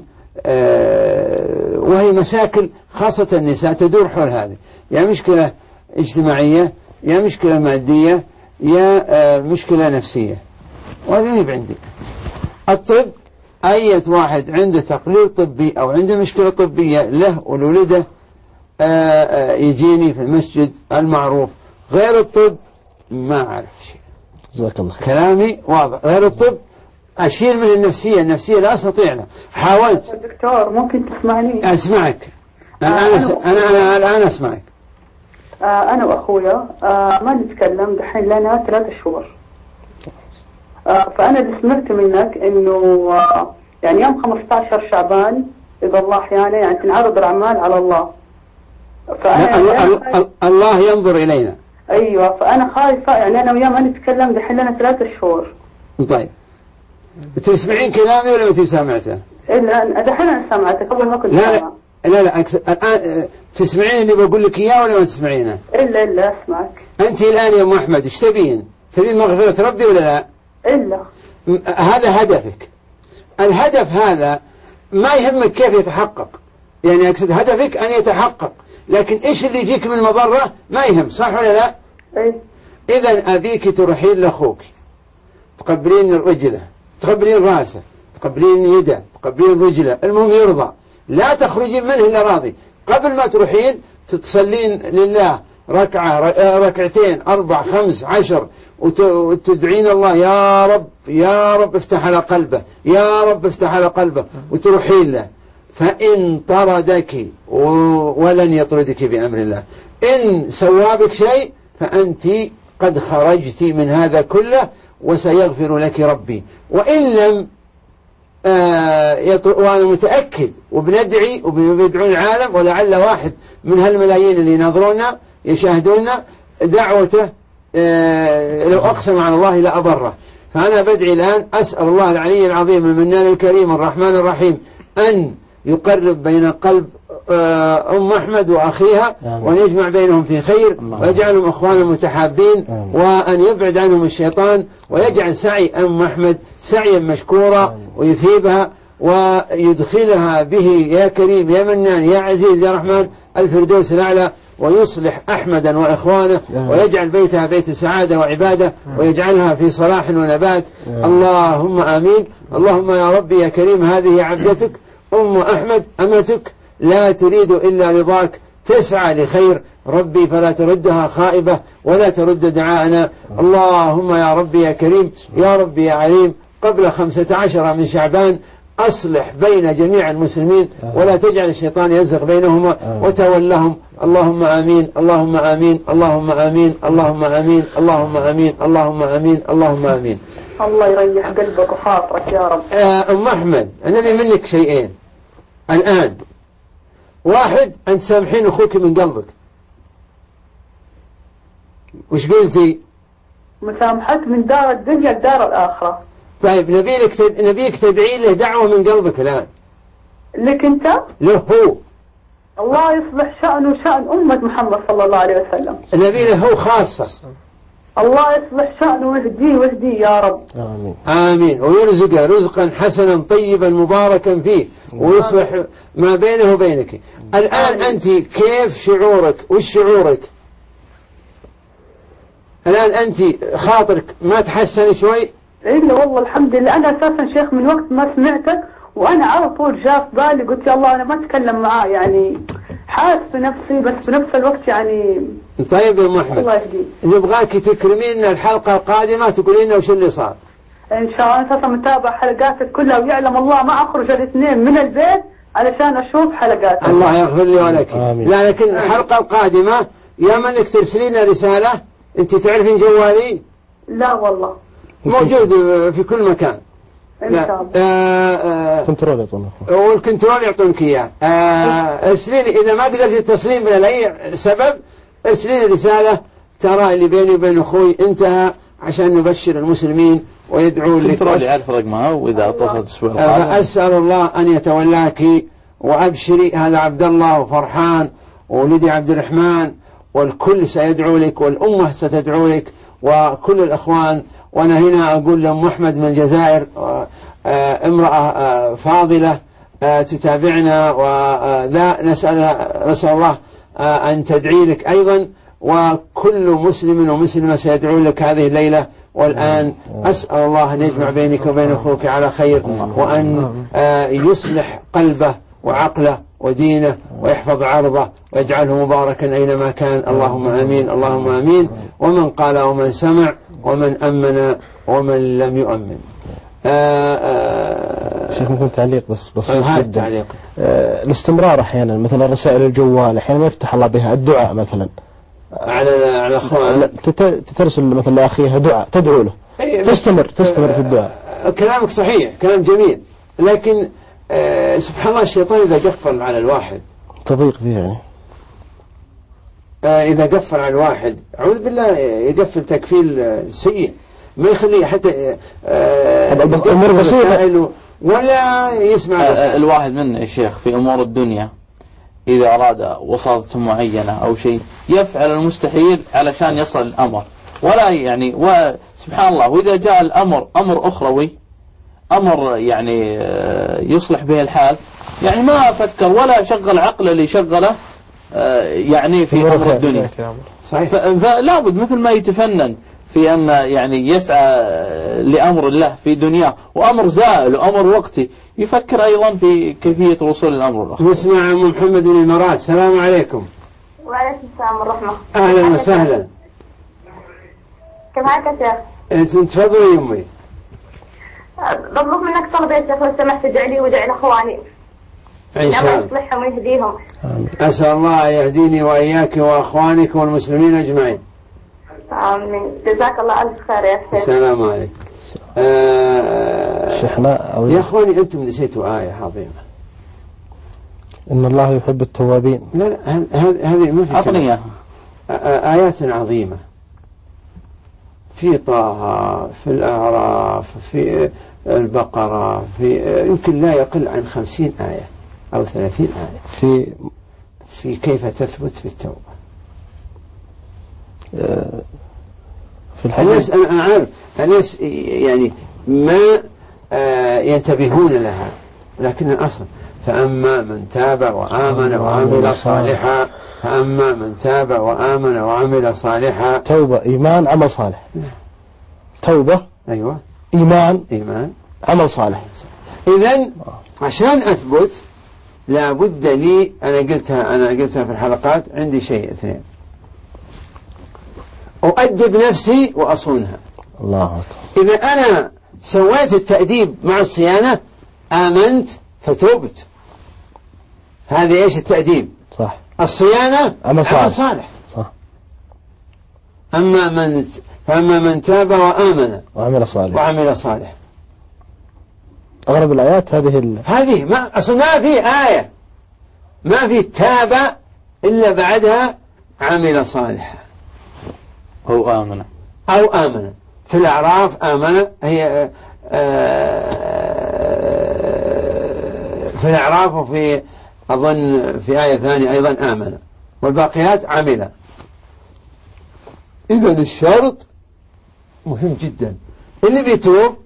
وهي مشاكل خاصة النساء تدور حول هذه، يا مشكلة اجتماعية يا مشكلة مادية يا مشكلة نفسية، وهذا يجب عندي. الطب أي واحد عنده تقرير طبي أو عنده مشكلة طبية له ولولده يجيني في المسجد المعروف. غير الطب ما أعرف شيء.
جزاك الله.
كلامي واضح. غير الطب أشير من النفسية، النفسية لا أستطيع له. حاولت.
دكتور ممكن تسمعني؟
أسمعك. الآن أنا, أنا, أنا الآن أسمعك.
آه أنا وأخويا آه ما نتكلم دحين لنا ثلاثة شهور. آه فأنا اللي سمعت منك إنه آه يعني يوم خمسة عشر شعبان إذا الله أحيانا يعني تنعرض الأعمال على الله.
فأنا الله, الله ينظر إلينا.
أيوة فأنا خايفة يعني أنا وياه ما نتكلم دحين لنا ثلاثة شهور.
طيب تسمعين كلامي ولا ما تسمعته؟
إلا دحين أنا سمعتك قبل ما كنت
لا لا لا لا أكس... الآن تسمعين اللي بقول لك إياه ولا ما تسمعينه؟
إلا إلا أسمعك.
أنت الآن يا أم أحمد إيش تبين؟ تبين مغفرة ربي ولا لا؟
إلا
م... هذا هدفك. الهدف هذا ما يهمك كيف يتحقق، يعني أقصد هدفك أن يتحقق، لكن إيش اللي يجيك من مضرة ما يهم، صح ولا لا؟
إيه.
إذا أبيك تروحين لأخوك تقبلين رجله، تقبلين راسه، تقبلين يده، تقبلين رجله، المهم يرضى، لا تخرجين منه إلا راضي. قبل ما تروحين تتصلين لله ركعة ركعتين أربع خمس عشر وتدعين الله يا رب يا رب افتح على قلبه، يا رب افتح على قلبه، وتروحين له. فإن طردك ولن يطردك بأمر الله، إن سوابك شيء فأنت قد خرجت من هذا كله وسيغفر لك ربي. وإن لم آه وأنا متأكد وبندعي وبندعو العالم، ولعل واحد من هالملايين اللي يناظرونا يشاهدونا دعوته آه لو أقسم على الله لأبره. فأنا بدعي الآن أسأل الله العلي العظيم المنان الكريم الرحمن الرحيم أن يقرب بين قلب أم أحمد وأخيها وأن يجمع بينهم في خير ويجعلهم أخوانا متحابين وأن يبعد عنهم الشيطان ويجعل سعي أم أحمد سعيا مشكورا ويثيبها ويدخلها به يا كريم يا منان يا عزيز يا رحمن الفردوس الأعلى، ويصلح أحمدا وإخوانه ويجعل بيتها بيت سعادة وعبادة ويجعلها في صلاح ونبات. اللهم آمين. اللهم يا ربي يا كريم هذه عبدتك أم أحمد أمتك لا تريد إلا رضاك، تسعى لخير ربي فلا تردها خائبة ولا ترد دعاءنا. اللهم يا ربي يا كريم يا ربي يا عليم قبل خمسة عشر من شعبان أصلح بين جميع المسلمين ولا تجعل الشيطان يزغ بينهما وتولهم. اللهم آمين اللهم آمين اللهم آمين اللهم آمين اللهم آمين اللهم آمين اللهم آمين.
الله يريح قلبك وخاطرك يا رب.
أم أحمد أنا لي منك شيئين الآن. واحد أن تسامحين أخوك من قلبك. وش قلتي؟
مسامحت من دار الدنيا لدار الآخرة.
طيب نبيك تد... نبيك تدعي له دعوة من قلبك الآن.
لك أنت؟
له هو.
الله يصلح شأنه وشأن أمة محمد صلى الله عليه وسلم.
النبي له هو خاصة.
الله يصلح شأنه ويهديه ويهديه يا رب.
آمين. آمين. ويرزقه رزقا حسنا طيبا مباركا فيه ويصلح ما بينه وبينك. الآن أنت كيف شعورك؟ وش شعورك؟ الآن أنت خاطرك ما تحسن شوي؟
إلا والله الحمد لله. أنا أساسا شيخ من وقت ما سمعتك وأنا على طول جاء في بالي قلت يا الله أنا ما أتكلم معاه، يعني حاس بنفسي بس بنفس الوقت يعني.
طيب يا أم أحمد
الله يهديك
نبغاك تكرمين الحلقة القادمة تقولين لنا وش اللي صار.
إن شاء الله. أنا أساسا متابع حلقاتك كلها ويعلم الله ما أخرج الاثنين من البيت علشان أشوف حلقاتك.
الله يغفر لي ولك. لا لكن الحلقة القادمة يا منك ترسلين رسالة. أنت تعرفين جوالي؟
لا والله
موجود في كل مكان.
إن شاء الله.
آه آه
كنترول يعطونك
والكنترول يعطونك إياه. آه ارسليني إذا ما قدرت التصليم لأي سبب ارسليني رسالة ترى اللي بيني وبين أخوي انتهى عشان نبشر المسلمين ويدعو لك.
كنترول يعرف رقمها وإذا اتصلت الأسبوع
القادم. أسأل الله أن يتولاك وأبشري. هذا عبد الله وفرحان وولدي عبد الرحمن والكل سيدعو لك والأمة ستدعو لك وكل الأخوان. وأنا هنا أقول لأم أحمد من الجزائر امرأة فاضلة تتابعنا وذا نسأل نسأل الله أن تدعي لك أيضا وكل مسلم ومسلمة سيدعو لك هذه الليلة. والآن أسأل الله أن يجمع بينك وبين أخوك على خير وأن يصلح قلبه وعقله ودينه ويحفظ عرضه ويجعله مباركا أينما كان. اللهم آمين اللهم آمين. ومن قال ومن سمع ومن أمن ومن لم يؤمن.
شيخ ممكن تعليق بس بسيط
جدا.
تعليق آه الاستمرار أحيانا مثلا رسائل الجوال أحيانا ما يفتح الله بها الدعاء مثلا
على على أخوان
ترسل مثلا لأخيها دعاء تدعو له تستمر تستمر في الدعاء.
كلامك صحيح كلام جميل لكن آه سبحان الله الشيطان إذا قفل على الواحد
تضيق فيه يعني.
آه إذا قفل على الواحد أعوذ بالله يقفل تكفيل سيء ما يخليه حتى آه
الأمور بسيطة
ولا يسمع
آه الواحد منا يا شيخ في أمور الدنيا إذا أراد وساطة معينة أو شيء يفعل المستحيل علشان يصل الأمر، ولا يعني وسبحان الله، وإذا جاء الأمر أمر أخروي، أمر يعني يصلح به الحال، يعني ما فكر ولا شغل عقله اللي شغله يعني في أمر الدنيا. فلا بد مثل ما يتفنن في أن يعني يسعى لأمر الله في دنياه وأمر زائل وأمر وقتي، يفكر أيضا في كيفية وصول الأمر الأخر.
نسمع عن محمد الإمارات. السلام عليكم.
وعليكم السلام ورحمة.
أهلا وسهلا.
كيف حالك يا شيخ؟
تفضلي يمي.
بطلب منك طلب يا شيخ لو سمحت ادعي لي وادعي لاخواني.
إن شاء الله.
الله يصلحهم ويهديهم.
أسأل الله يهديني وإياك وأخوانك والمسلمين أجمعين.
آمين. جزاك الله ألف خير يا شيخ.
السلام عليكم. آه
شيخنا
يا أخواني أنتم نسيتوا آية عظيمة.
إن الله يحب التوابين.
لا لا هذه ما في
أعطني
آيات عظيمة في طه، في الأعراف، في البقرة، في يمكن لا يقل عن خمسين آية أو ثلاثين آية
في
في كيف تثبت في التوبة.
في الحديث
الناس أنا أعرف الناس يعني ما ينتبهون لها، لكن الأصل فأما من تاب وآمن وعمل صالحا، فأما من تاب وآمن وعمل صالحا.
توبة إيمان عمل صالح. توبة
أيوة
إيمان
إيمان
عمل صالح.
إذن عشان أثبت لا بد لي، أنا قلتها أنا قلتها في الحلقات، عندي شيء اثنين: أؤدب نفسي وأصونها.
الله أكبر.
إذا أنا سويت التأديب مع الصيانة آمنت فتوبت. هذه إيش التأديب؟
صح.
الصيانة
عمل صالح.
صالح.
صح.
أما من فأما من تاب وآمن
وعمل صالح
وعمل صالح.
أغلب الآيات هذه ال...
هذه ما أصلا ما في آية ما في تاب إلا بعدها عمل صالحا
أو آمن
أو آمن. في الأعراف آمن هي في الأعراف، وفي أظن في آية ثانية أيضا آمن، والباقيات عمل. إذا الشرط مهم جدا. اللي بيتوب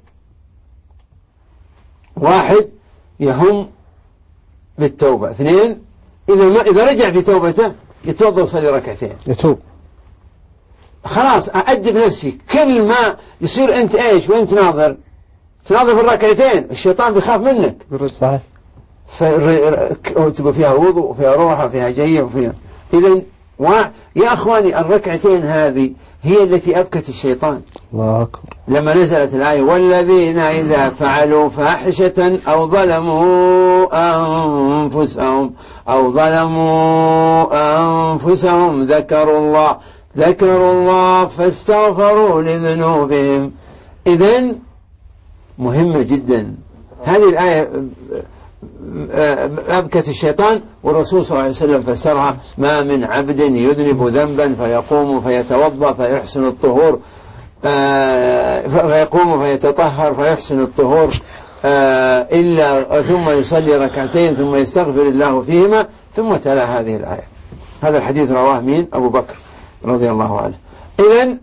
واحد يهم بالتوبة، اثنين إذا ما إذا رجع في توبته يتوضأ ويصلي ركعتين
يتوب.
خلاص أأدب نفسي. كل ما يصير أنت إيش وأنت ناظر تناظر في الركعتين الشيطان بيخاف منك.
صحيح.
فتبقى فيها وضوء وفيها روحة وفيها جية وفيها. إذن و... يا أخواني الركعتين هذه هي التي أبكت الشيطان.
الله أكبر.
لما نزلت الآية والذين إذا فعلوا فاحشة أو ظلموا أنفسهم أو ظلموا أنفسهم ذكروا الله ذكروا الله فاستغفروا لذنوبهم. إذن مهمة جدا هذه الآية. أبكت الشيطان، والرسول صلى الله عليه وسلم فسرها: ما من عبد يذنب ذنبا فيقوم فيتوضأ فيحسن الطهور فيقوم فيتطهر فيحسن الطهور إلا ثم يصلي ركعتين ثم يستغفر الله فيهما ثم تلا هذه الآية. هذا الحديث رواه مين؟ أبو بكر رضي الله عنه. إذن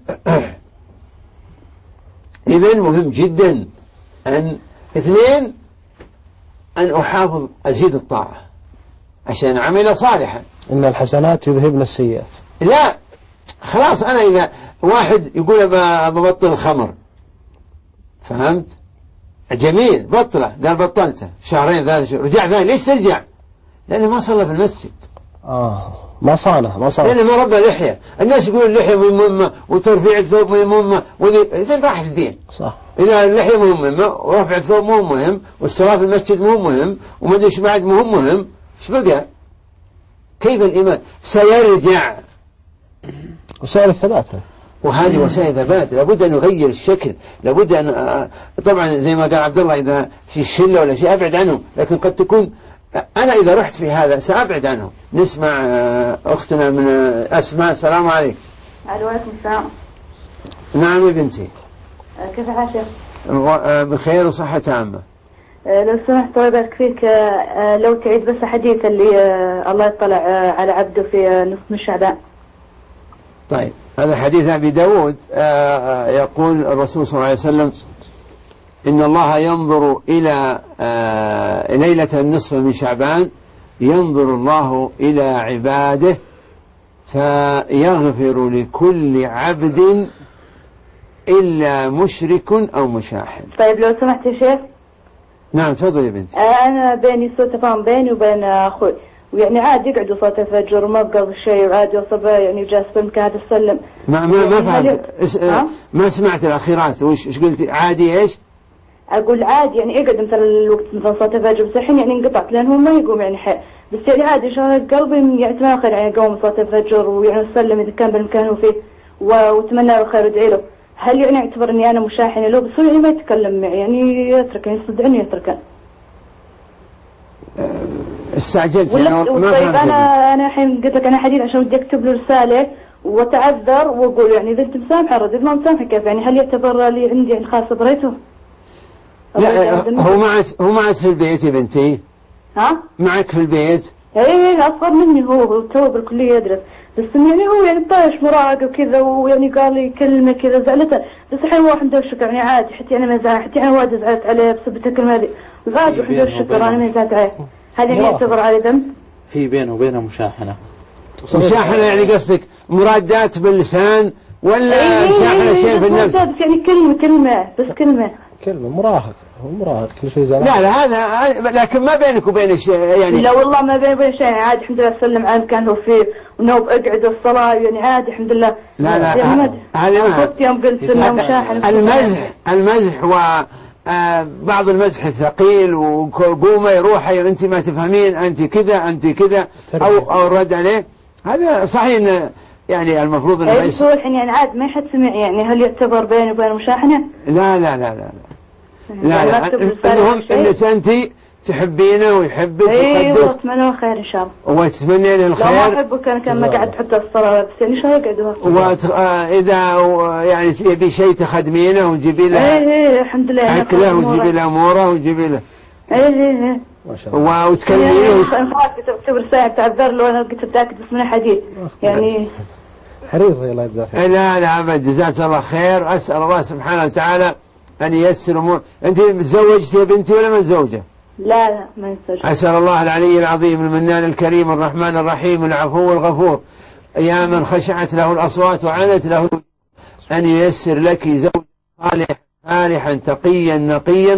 إذن مهم جدا أن اثنين أن أحافظ أزيد الطاعة عشان عمل صالحا.
إن الحسنات يذهبن السيئات.
لا خلاص أنا إذا واحد يقول ببطل الخمر، فهمت؟ جميل، بطله، قال بطلته شهرين ثلاثة شهور، رجع ثاني. ليش ترجع؟ لأنه ما صلى في المسجد.
آه ما صانه ما صانه.
لأنه ما ربى لحية. الناس يقولون اللحية مهمة وترفيع الثوب مهمة، إذا راح الدين.
صح.
إذا اللحية مهمة ورفع الثوب مو مهم والصلاة في المسجد مو مهم وما أدري إيش بعد مو مهم، إيش بقى؟ كيف الإيمان سيرجع؟
وسائل الثبات.
وهذه وسائل ثبات. لابد أن نغير الشكل، لابد أن طبعا زي ما قال عبد الله إذا في شلة ولا شيء أبعد عنهم، لكن قد تكون أنا إذا رحت في هذا سأبعد عنهم. نسمع أختنا من أسماء. السلام عليكم.
وعليكم السلام.
نعم يا بنتي.
كيف حالك؟
بخير وصحة تامة.
لو سمحت الله يبارك فيك، لو تعيد بس حديث اللي الله يطلع على عبده في نصف من شعبان.
طيب، هذا حديث أبي داود. يقول الرسول صلى الله عليه وسلم: إن الله ينظر إلى ليلة النصف من شعبان، ينظر الله إلى عباده فيغفر لكل عبد إلا مشرك أو مشاحن.
طيب لو سمحت يا شيخ.
نعم تفضل يا بنتي.
أنا بيني سوء تفاهم بيني وبين أخوي، ويعني عادي يقعدوا صوت الفجر وما بقى شيء، وعادي يوصل يعني جالس في المكان هذا السلم.
ما ما ما فهمت اس... ما سمعت الأخيرات. وش ايش قلتي؟ عادي ايش؟
أقول عادي يعني يقعد مثلا الوقت مثلا صوت الفجر، بس الحين يعني انقطعت لأن هو ما يقوم يعني حي. بس يعني عادي شغل قلبي يعني ما خير يعني يقوم صوت الفجر ويعني يسلم إذا كان بالمكان هو فيه، واتمنى له خير وادعي له. هل يعني يعتبر اني انا مشاحنه له؟ بس هو يعني ما يتكلم معي، يعني يترك يعني يصدعني يتركه.
استعجلت
انا ما طيب انا انا الحين قلت لك انا حديث عشان بدي اكتب له رساله واتعذر واقول يعني اذا انت مسامحه رد، اذا ما مسامحه كيف يعني؟ هل يعتبر لي عندي يعني خاص بريته؟
لا هو معك هو معك في البيت يا بنتي؟
ها؟
معك في البيت؟
اي اصغر مني، هو هو تو بالكليه يدرس، بس يعني هو يعني طايش مراهق وكذا، ويعني قال لي كلمه كذا زعلته، بس الحين هو الحمد لله الشكر يعني عادي، حتى انا ما زعلت، حتى انا وايد زعلت عليه بسبب الكلمه هذه، وعادي الحمد لله الشكر انا ما زعلت عليه. هذا هي يعتبر على ذنب؟
هي بينه وبينه مشاحنه.
مشاحنه يعني قصدك مرادات باللسان ولا مشاحنه شيء في النفس؟
بس يعني كلمه كلمه بس كلمه
كلمه مراهق، هو مراهق كل شيء زعلان.
لا لا هذا لكن ما بينك وبين شيء يعني.
لا والله ما بيني وبين شيء، عادي الحمد لله سلم على المكان هو فيه ونوب اقعد الصلاه يعني عادي الحمد لله.
لا لا
هذا ما يوم قلت انه مشاحن.
المزح المزح و آه بعض المزح الثقيل وقومه يروح انت ما تفهمين انت كذا انت كذا او او الرد عليه، هذا صحيح انه يعني المفروض انه
اي بس هو الحين يعني عاد ما حد سمع، يعني هل يعتبر بيني وبين مشاحنه؟
لا لا لا لا لا لا, لا. المهم انك انت تحبينه ويحبك
ويقدس. اي اتمنى له خير ان شاء الله.
وتتمنى له الخير.
لو ما احبه كان كان ما قعدت حتى الصلاه، بس يعني شو يقعد
واذا يعني يبي شيء تخدمينه وتجيبي له.
اي اي الحمد لله.
اكله وتجيبي له اموره وتجيبي له.
اي اي اي
ما شاء الله. وتكلميه.
خلاص كتبت رساله تعذر له، انا كنت متاكد بس من حديث يعني.
حريصه الله يجزاك خير.
لا لا ابد، جزاك الله خير. اسال الله سبحانه وتعالى أن ييسر أمور. أنت متزوجتي يا بنتي ولا ما متزوجة؟
لا لا ما متزوجة.
أسأل الله العلي العظيم المنان الكريم الرحمن الرحيم العفو الغفور يا من خشعت له الأصوات وعنت له أن ييسر لك زوج صالح صالحا تقيا نقيا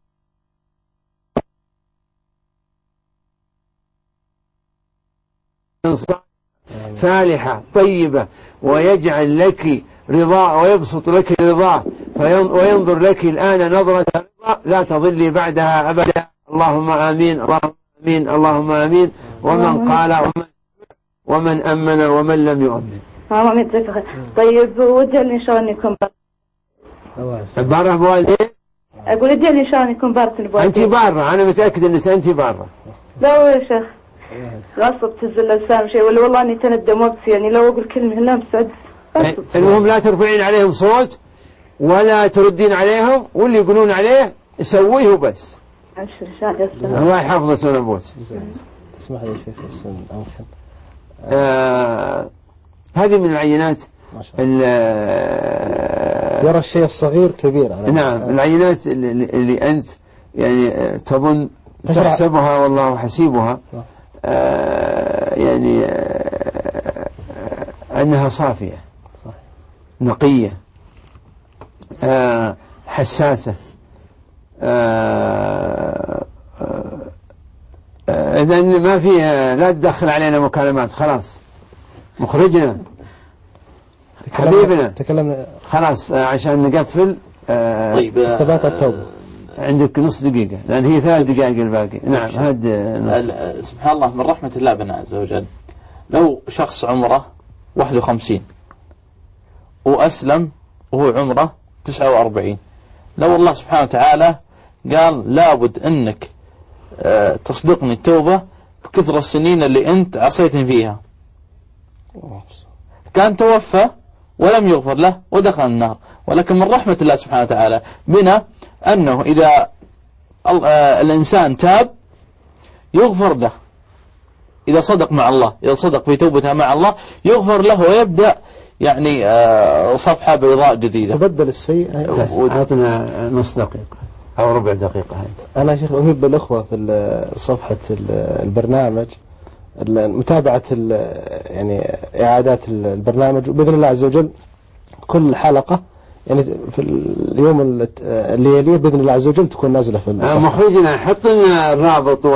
فالحة طيبة، ويجعل لك رضا ويبسط لك رضاه وينظر لك الآن نظرة رضا لا تضلي بعدها أبدا. اللهم آمين اللهم آمين اللهم آمين. ومن قال ومن, ومن أمن ومن لم يؤمن.
طيب ودي إن شاء الله يكون
بارة بوالدين.
أقول ودي إن شاء الله يكون بارة بوالدين.
أنت بارة، أنا متأكد أنك أنت بارة.
لا يا شيخ لا صبت اللسان شيء، ولا والله اني تندم وابكي يعني لو اقول كلمه هنا بسعد.
المهم لا ترفعين عليهم صوت ولا تردين عليهم، واللي يقولون عليه سويه وبس. الله يحفظه سنة بوت.
اسمح لي شيخ بس ممكن.
آه هذه من العينات
يرى الشيء الصغير كبير على
نعم آه. العينات اللي, اللي أنت يعني تظن تحسبها والله حسيبها آه يعني آه أنها صافية نقية آه حساسة آه آه إذن ما فيها، لا تدخل علينا مكالمات، خلاص مخرجنا حبيبنا
تكلمنا
خلاص آه عشان نقفل. آه
طيب
ثبات التوبة
عندك نص دقيقة لأن هي ثلاث دقائق الباقي. نعم هذا
سبحان الله من رحمة الله بنا عز وجل. لو شخص عمره واحد وخمسين وأسلم وهو عمره تسعة وأربعين، لو الله سبحانه وتعالى قال لابد أنك اه تصدقني التوبة بكثرة السنين اللي أنت عصيتني فيها، كان توفى ولم يغفر له ودخل النار. ولكن من رحمة الله سبحانه وتعالى بنا أنه إذا الإنسان تاب يغفر له إذا صدق مع الله، إذا صدق في توبته مع الله يغفر له ويبدأ يعني صفحة بيضاء جديدة.
تبدل السيء.
أعطنا نص دقيقة أو ربع دقيقة.
أنا شيخ أحب الأخوة في صفحة البرنامج متابعة يعني إعادات البرنامج، وبإذن الله عز وجل كل حلقة يعني في اليوم اللي يليه بإذن الله عز وجل تكون نازلة في الصفحة.
مخرجنا حط لنا الرابط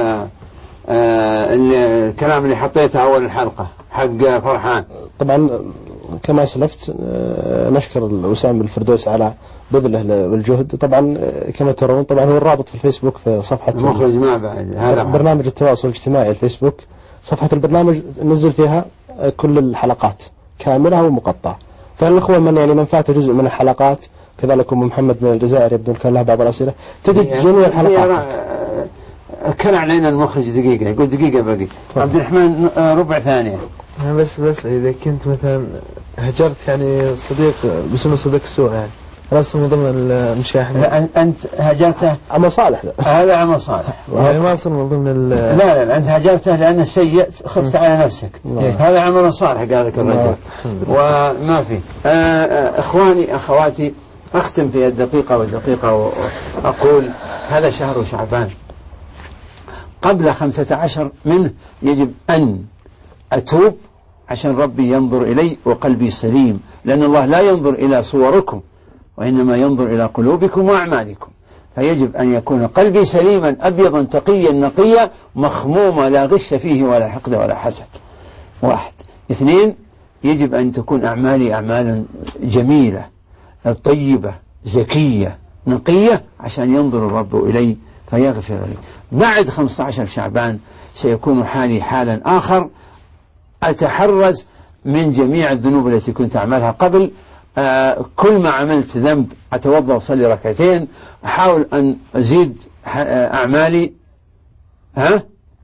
والكلام اللي حطيته أول الحلقة حق فرحان.
طبعا كما سلفت نشكر الوسام الفردوس على بذله والجهد. طبعا كما ترون طبعا هو الرابط في الفيسبوك في صفحة
المخرج ما بعد هذا
برنامج التواصل الاجتماعي الفيسبوك. صفحة البرنامج نزل فيها كل الحلقات كاملة ومقطعة، فالأخوة من يعني من فات جزء من الحلقات كذلك أم محمد من الجزائر يبدو كان لها بعض الأسئلة تجد جميع الحلقات.
كان علينا المخرج دقيقة يقول دقيقة باقي. عبد الرحمن ربع ثانية.
بس بس إذا كنت مثلا هجرت يعني صديق بسمه صديق السوء يعني رأس من ضمن المشاحنة.
لا أنت هجرته
عمل صالح
هذا عمل صالح
يعني ما صار من ضمن ال
لا لا, لا أنت هجرته لأن السيء خفت على نفسك. هذا عمل صالح قال لك الرجل وما في. إخواني أخواتي أختم في الدقيقة والدقيقة وأقول هذا شهر شعبان قبل خمسة عشر منه يجب أن أتوب عشان ربي ينظر إلي وقلبي سليم، لأن الله لا ينظر إلى صوركم وإنما ينظر إلى قلوبكم وأعمالكم، فيجب أن يكون قلبي سليما أبيضا تقيا نقيا مخموما لا غش فيه ولا حقد ولا حسد. واحد. اثنين، يجب أن تكون أعمالي أعمالا جميلة طيبة زكية نقية عشان ينظر الرب إلي فيغفر لي. بعد خمسة عشر شعبان سيكون حالي حالا آخر، أتحرز من جميع الذنوب التي كنت أعملها قبل. آه كل ما عملت ذنب أتوضأ وصلي ركعتين، أحاول أن أزيد أعمالي ها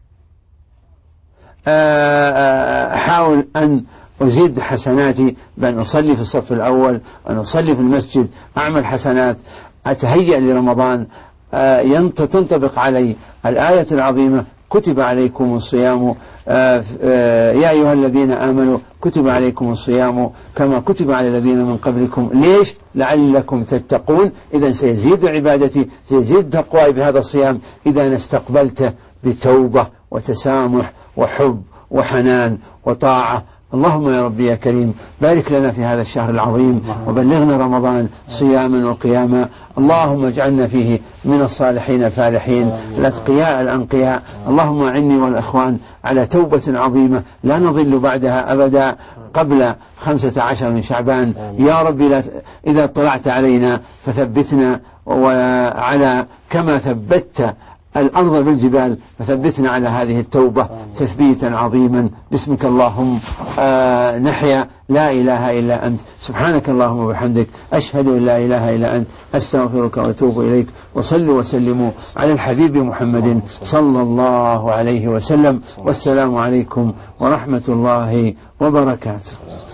آه أحاول أن أزيد حسناتي بأن أصلي في الصف الأول، أن أصلي في المسجد، أعمل حسنات، أتهيأ لرمضان. آه تنطبق علي الآية العظيمة كتب عليكم الصيام آه آه يا أيها الذين آمنوا كتب عليكم الصيام كما كتب على الذين من قبلكم ليش؟ لعلكم تتقون. إذا سيزيد عبادتي سيزيد تقواي بهذا الصيام إذا أنا استقبلته بتوبة وتسامح وحب وحنان وطاعة. اللهم يا ربي يا كريم بارك لنا في هذا الشهر العظيم وبلغنا رمضان صياما وقياما. اللهم اجعلنا فيه من الصالحين الفالحين الأتقياء الأنقياء. اللهم أعني والأخوان على توبة عظيمة لا نضل بعدها أبدا قبل خمسة عشر من شعبان. يا ربي لا إذا اطلعت علينا فثبتنا وعلى كما ثبت الأرض بالجبال فثبتنا على هذه التوبة تثبيتا عظيما. باسمك اللهم آه نحيا لا إله إلا أنت. سبحانك اللهم وبحمدك أشهد أن لا إله إلا أنت أستغفرك وأتوب إليك. وصلوا وسلموا على الحبيب محمد صلى الله عليه وسلم. والسلام عليكم ورحمة الله وبركاته.